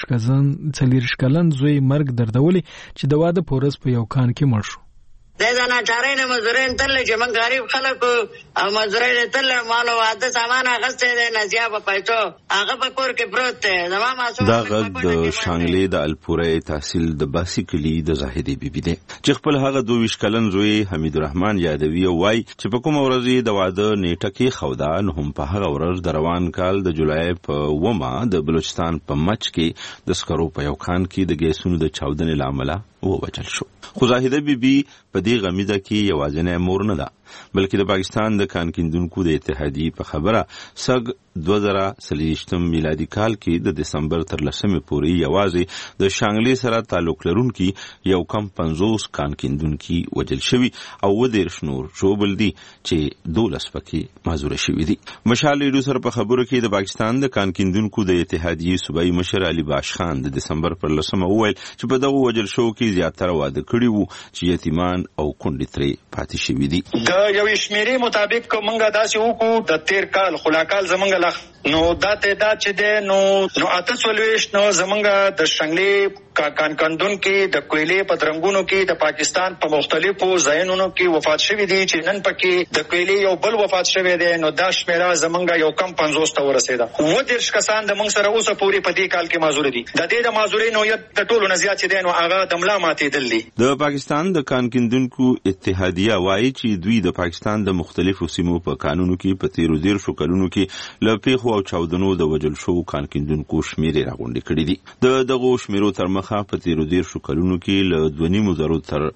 40 کلن زوی مرګ دردولي چې د واده پورس په یو کان کې مړ شو. دا نه چارې نه مزورین تل چې من غریب خلک او مزورین تل مال او عادت سامان غسته دي نزیا په پېټو هغه په کور کې پروت دی. دا غږ د شانګلې د الپورې تحصیل د باسیکلی د زاهدی بیبي دی چې خپل هغه 22 کلن زوی حمید الرحمن یادوي او وايي چې په کوم ورځ د واده نیټه کې خودا نه هم په هغه ورځ د روان کال د جولای په 1 د بلوچستان په مچ کې د سکرو په یو خان کې د ګیسونو د چاودنې لامل ووجل شو. خو زاهده بیبي په دې غمیزه کې یوازینی مور نه ده بلکې د پاکستان د کان کیندونکو د اتحادیې په خبره سګ 2023 میلادي کال کې د دسمبر تر 10 پورې یوازې د شانګلې سره تعلق لرونکي یو کم 50 کان کیندونکي وجل شوي او 10 نور شوبل دي چې 12 پکې معذور شوي دي. مشال ریډیو سره په خبرو کې د پاکستان د کان کیندونکو د اتحادیې صوبایي مشر علي باش خان د دسمبر پر 10 وویل چې په دغه وجل شو کې زیاتره واده کړي وو چې یتیمان او کونډې ترې پاتې شوي دي. د یو شمیرې مطابق موږ داسې وکړو د تیر کال خلاکال زمونږ لخ نو دا تعداد چې ده نو 48 نو زمونږ د شنګلې کان کندون کې د کویلې په درنګونو کې د پاکستان په مختلفو ځایونو کې وفات شوي دي چې نن پکې د کویلې یو بل وفات شوی دی. نو دا شمیره زمونږ یو کم 50 ته ورسېده. 10 کسان د موږ سره اوسه پورې په دې کال کې معذور دي. د دې د معذورۍ نوعیت د ټولو نه زیات دی نو هغه د ملا ماتېدل دي. د پاکستان د کان کیندونکو اتحادیه وایي چې دوی د پاکستان د مختلفو سیمو په قانونو کې په 13 کلونو کې له پیښو او چاودنو د وجل شو کان کیندونکو شمیرې راغونډې کړې دي. دغه شمیرو تر مخه په 13 کلونو کې له 2.5 تر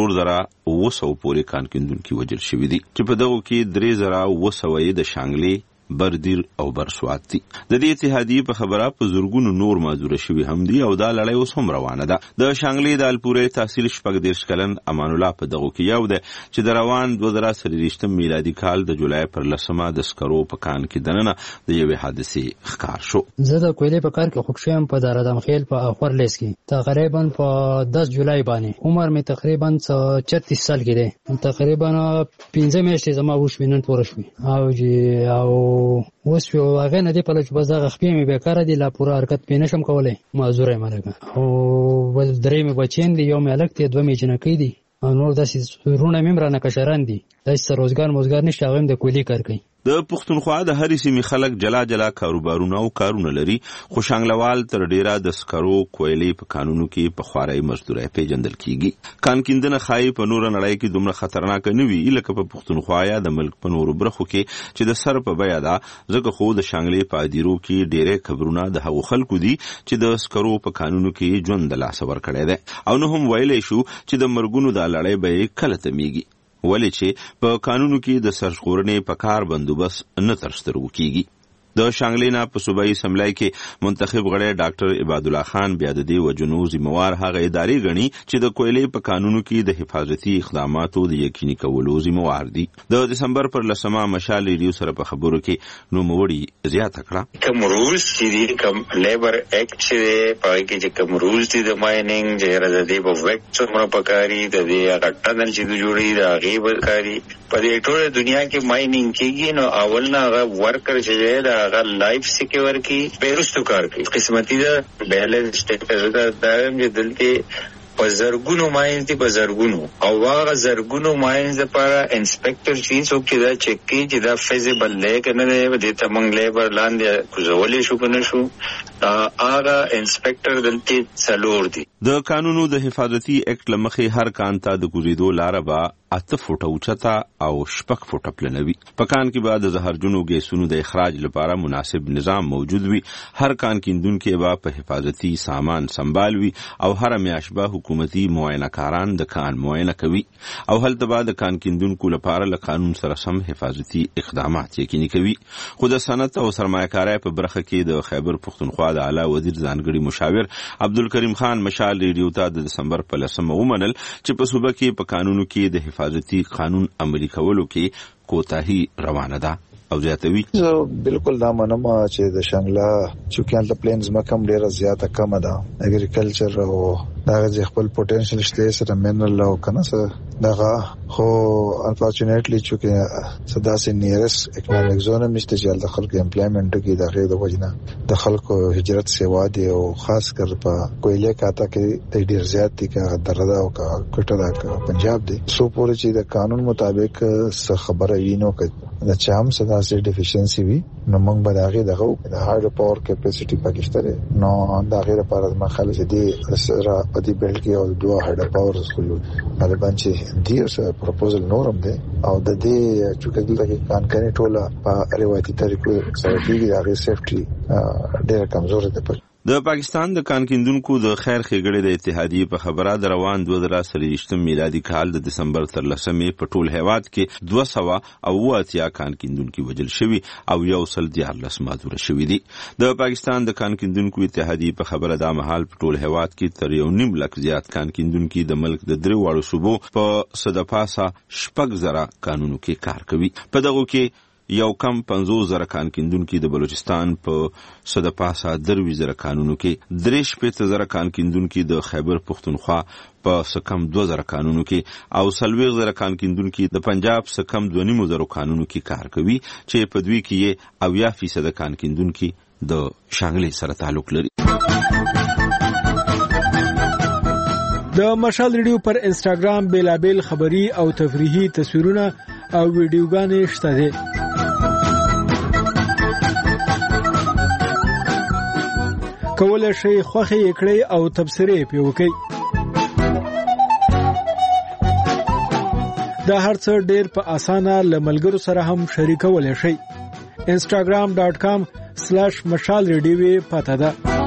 4,900 پورې کان کیندونکي وجل شوي دي چې په دغه کې 3,900 د شانګلې بردیر او برسوات دي. د دې اتحادیې په خبره په زورګونو نور معذور شوي هم دي او دا لړۍ اوس هم روانه ده. د شانګلې د الپورې تحصیل 14 کلن امان الله په دغه کې یو ده چې د روان 2023 میلادي کال د جولای پر 10 د سکرو په کان کې دننه د یوې حادثې ښکار شو. زه د کویلې په کار کې خوښ شوم په دارادم خیل په خورلیس کې تقریبا په 10 جولای باندې. عمر می تقریبا 36 سال کې دی. تقریبا 15 میاشتې زما وشوینن پوره شوې او اوس یو هغه نه دی په لږ بزغه خپې مې بیکاره دي لا پوره حرکت پې نشم کولای معذوره مرګه او بل درې مې بچین دي یو مې الګ ته دوه مې جنکې دي او نور داسې رونه مې مرانه کشران دي داسې روزګار موزګار نشته هغه د کولی کار کوي. د پښتونخوا د هرې سیمې خلک جلا جلا کاروبارونه او کارونه لري خو شانګلوال تر ډیره د سکرو کویلې په قانونو کې په خوارۍ مزدورۍ پیژندل کیږي. کان کیندنه خای په نور نړۍ کې دومره خطرناک نه وي لکه په پښتونخوا یا د ملک په نورو برخو کې چې د سر په بیا ده. ځکه خو د شانګلې په ادیرو کې ډیره خبرونه د هغو خلکو دي چې د سکرو په قانونو کې ژوند د لاس ور کړی دی او نه هم ویلې شو چې د مرګونو د لړۍ به کله تمیږي ولې چې په قانونو کې د سرغړونې په کار بندوبست نه تر سترګو کیږي. د شانګلینا په صوبایي اسمبلی کې منتخب غړی ډاکټر عباد الله خان بیا د دې وجنو ذمہوار هغه ادارې غني چې د کویلې په قانونو کې د حفاظتي اقداماتو د یقیني کولو ذمہوار دي. د دسمبر پر 10 مشال ریډیو سره په خبرو کې نوموړي زیاته کړه کوم رولز چې کوم لیبر اکټ چې پای کې چې کوم رولز دي د مایننګ چې راځي په وکټ څومره پکاري د دې غټنل چې جوړي د غیب کاری په دې ټوله دنیا کې مایننګ کېږي نو اول نه هغه ورکر چې دا هغه لایف سکیور کی پیرستو کار کوي قسمتي دا بیلنس سټیټس دا چې دلته په زرګونو ماینز دي په زرګونو او هغه زرګونو ماینز لپاره انسپکټر چې څوک چې دا چک کوي چې دا فیزیبل دی که نه دی دې ته موږ لیبر لاندې کوزولی شو که نه شو هغه انسپکټر دلته څلور دي. د قانونو د حفاظتي اکټ له مخې هر کان ته د کوزیدو لاره به 8 فوټه اوچته او 6 فوټه پلنوي. په کان کې به د زهرجنو ګیسونو د اخراج لپاره مناسب نظام موجود وي. هر کان کیندونکي به په حفاظتي سامان سنبال وي او هر میاشت به حکومتي معاینه کاران د کان معاینه کوي او هلته به د کان کیندونکو لپاره له قانون سره سم حفاظتي اقدامات یقیني کوي. خو د صنعت او سرمایه‌کارۍ په برخه کې د خیبر پښتونخوا د اعلی وزیر ځانګړي مشاور عبدالکریم خان مشال ریډیو ته د دسمبر په 10 ومنل چې په صوبه کې په قانونو کې د حفاظتي قانون عملي کولو کې کوتاهي روانه ده او زیاتوي. بالکل دا منم چې د شانګلا چوکیان د پلینز مکم ډیره زیاته کم ده. اګریکلچر او دغه خپل پوتنشل شته سره منرل او کنه دغه خو انفورچونټلی چې صدا سي نیرس اکونومیک زون مشته چې د خلکو امپلایمنت کې دغه د وجنه د خلکو هجرت سیوا دي او خاص کر په کویلې کاته کې ډیر زیات دي که دردا او کټه دا پنجاب دي سو پورې چې د قانون مطابق څه خبره وینو کې د چام صدا سي ډیفیشنسي وي نو موږ به دغه د هایډرو پاور کیپاسټي پاکستان نو دغه لپاره د مخالف دي سره په دې بیلټ کې او دوه هایډرو پاور سکول غالبا چې دی اوس پروپوزل نورم دی او د دې چې دلته کان کوي ټوله په روایتي طریقو سره کېږي هغه سیفټي ډېر کمزور ده. د پاکستان د کان کیندونکو د خیر ښېګړې د اتحادیې په خبره د روان 2023 میلادي کال د دسمبر 13 په ټول هیواد کې 280 کان کیندونکو وژل شوي او 114 معذور شوي دي. د پاکستان د کان کیندونکو اتحادیې په خبره د مهال په ټول هیواد کې تر 1.5 لک زیات کان کیندونکو د ملک د درې واړو صوبو په صدپاسه 6,000 قانونو کې کار کوي. په دغه کې یو کم 50,000 کان کیندونکو د بلوچستان په صدپاسه 23,000 قانونو کې 63,000 کان کیندونکو د خیبر پختونخوا په سکم 2,000 قانونو کې او 40,000 کان کیندونکو د پنجاب سکم 2,500 قانونو کې کار کوي چې په دوی کې 80% کان کیندونکو د شانګلې سره تعلق لري. د مشال ریډیو پر انسټاګرام بیلابل خبری او تفریحي تصویرونه او ویډیوګانې شته دي. کولای شئ خوښه یې کړئ او تبصرې پې وکړئ. دا هر څه ډېر په اسانه له ملګرو سره هم شریکولی شئ. instagram.com/mashalradio پته ده.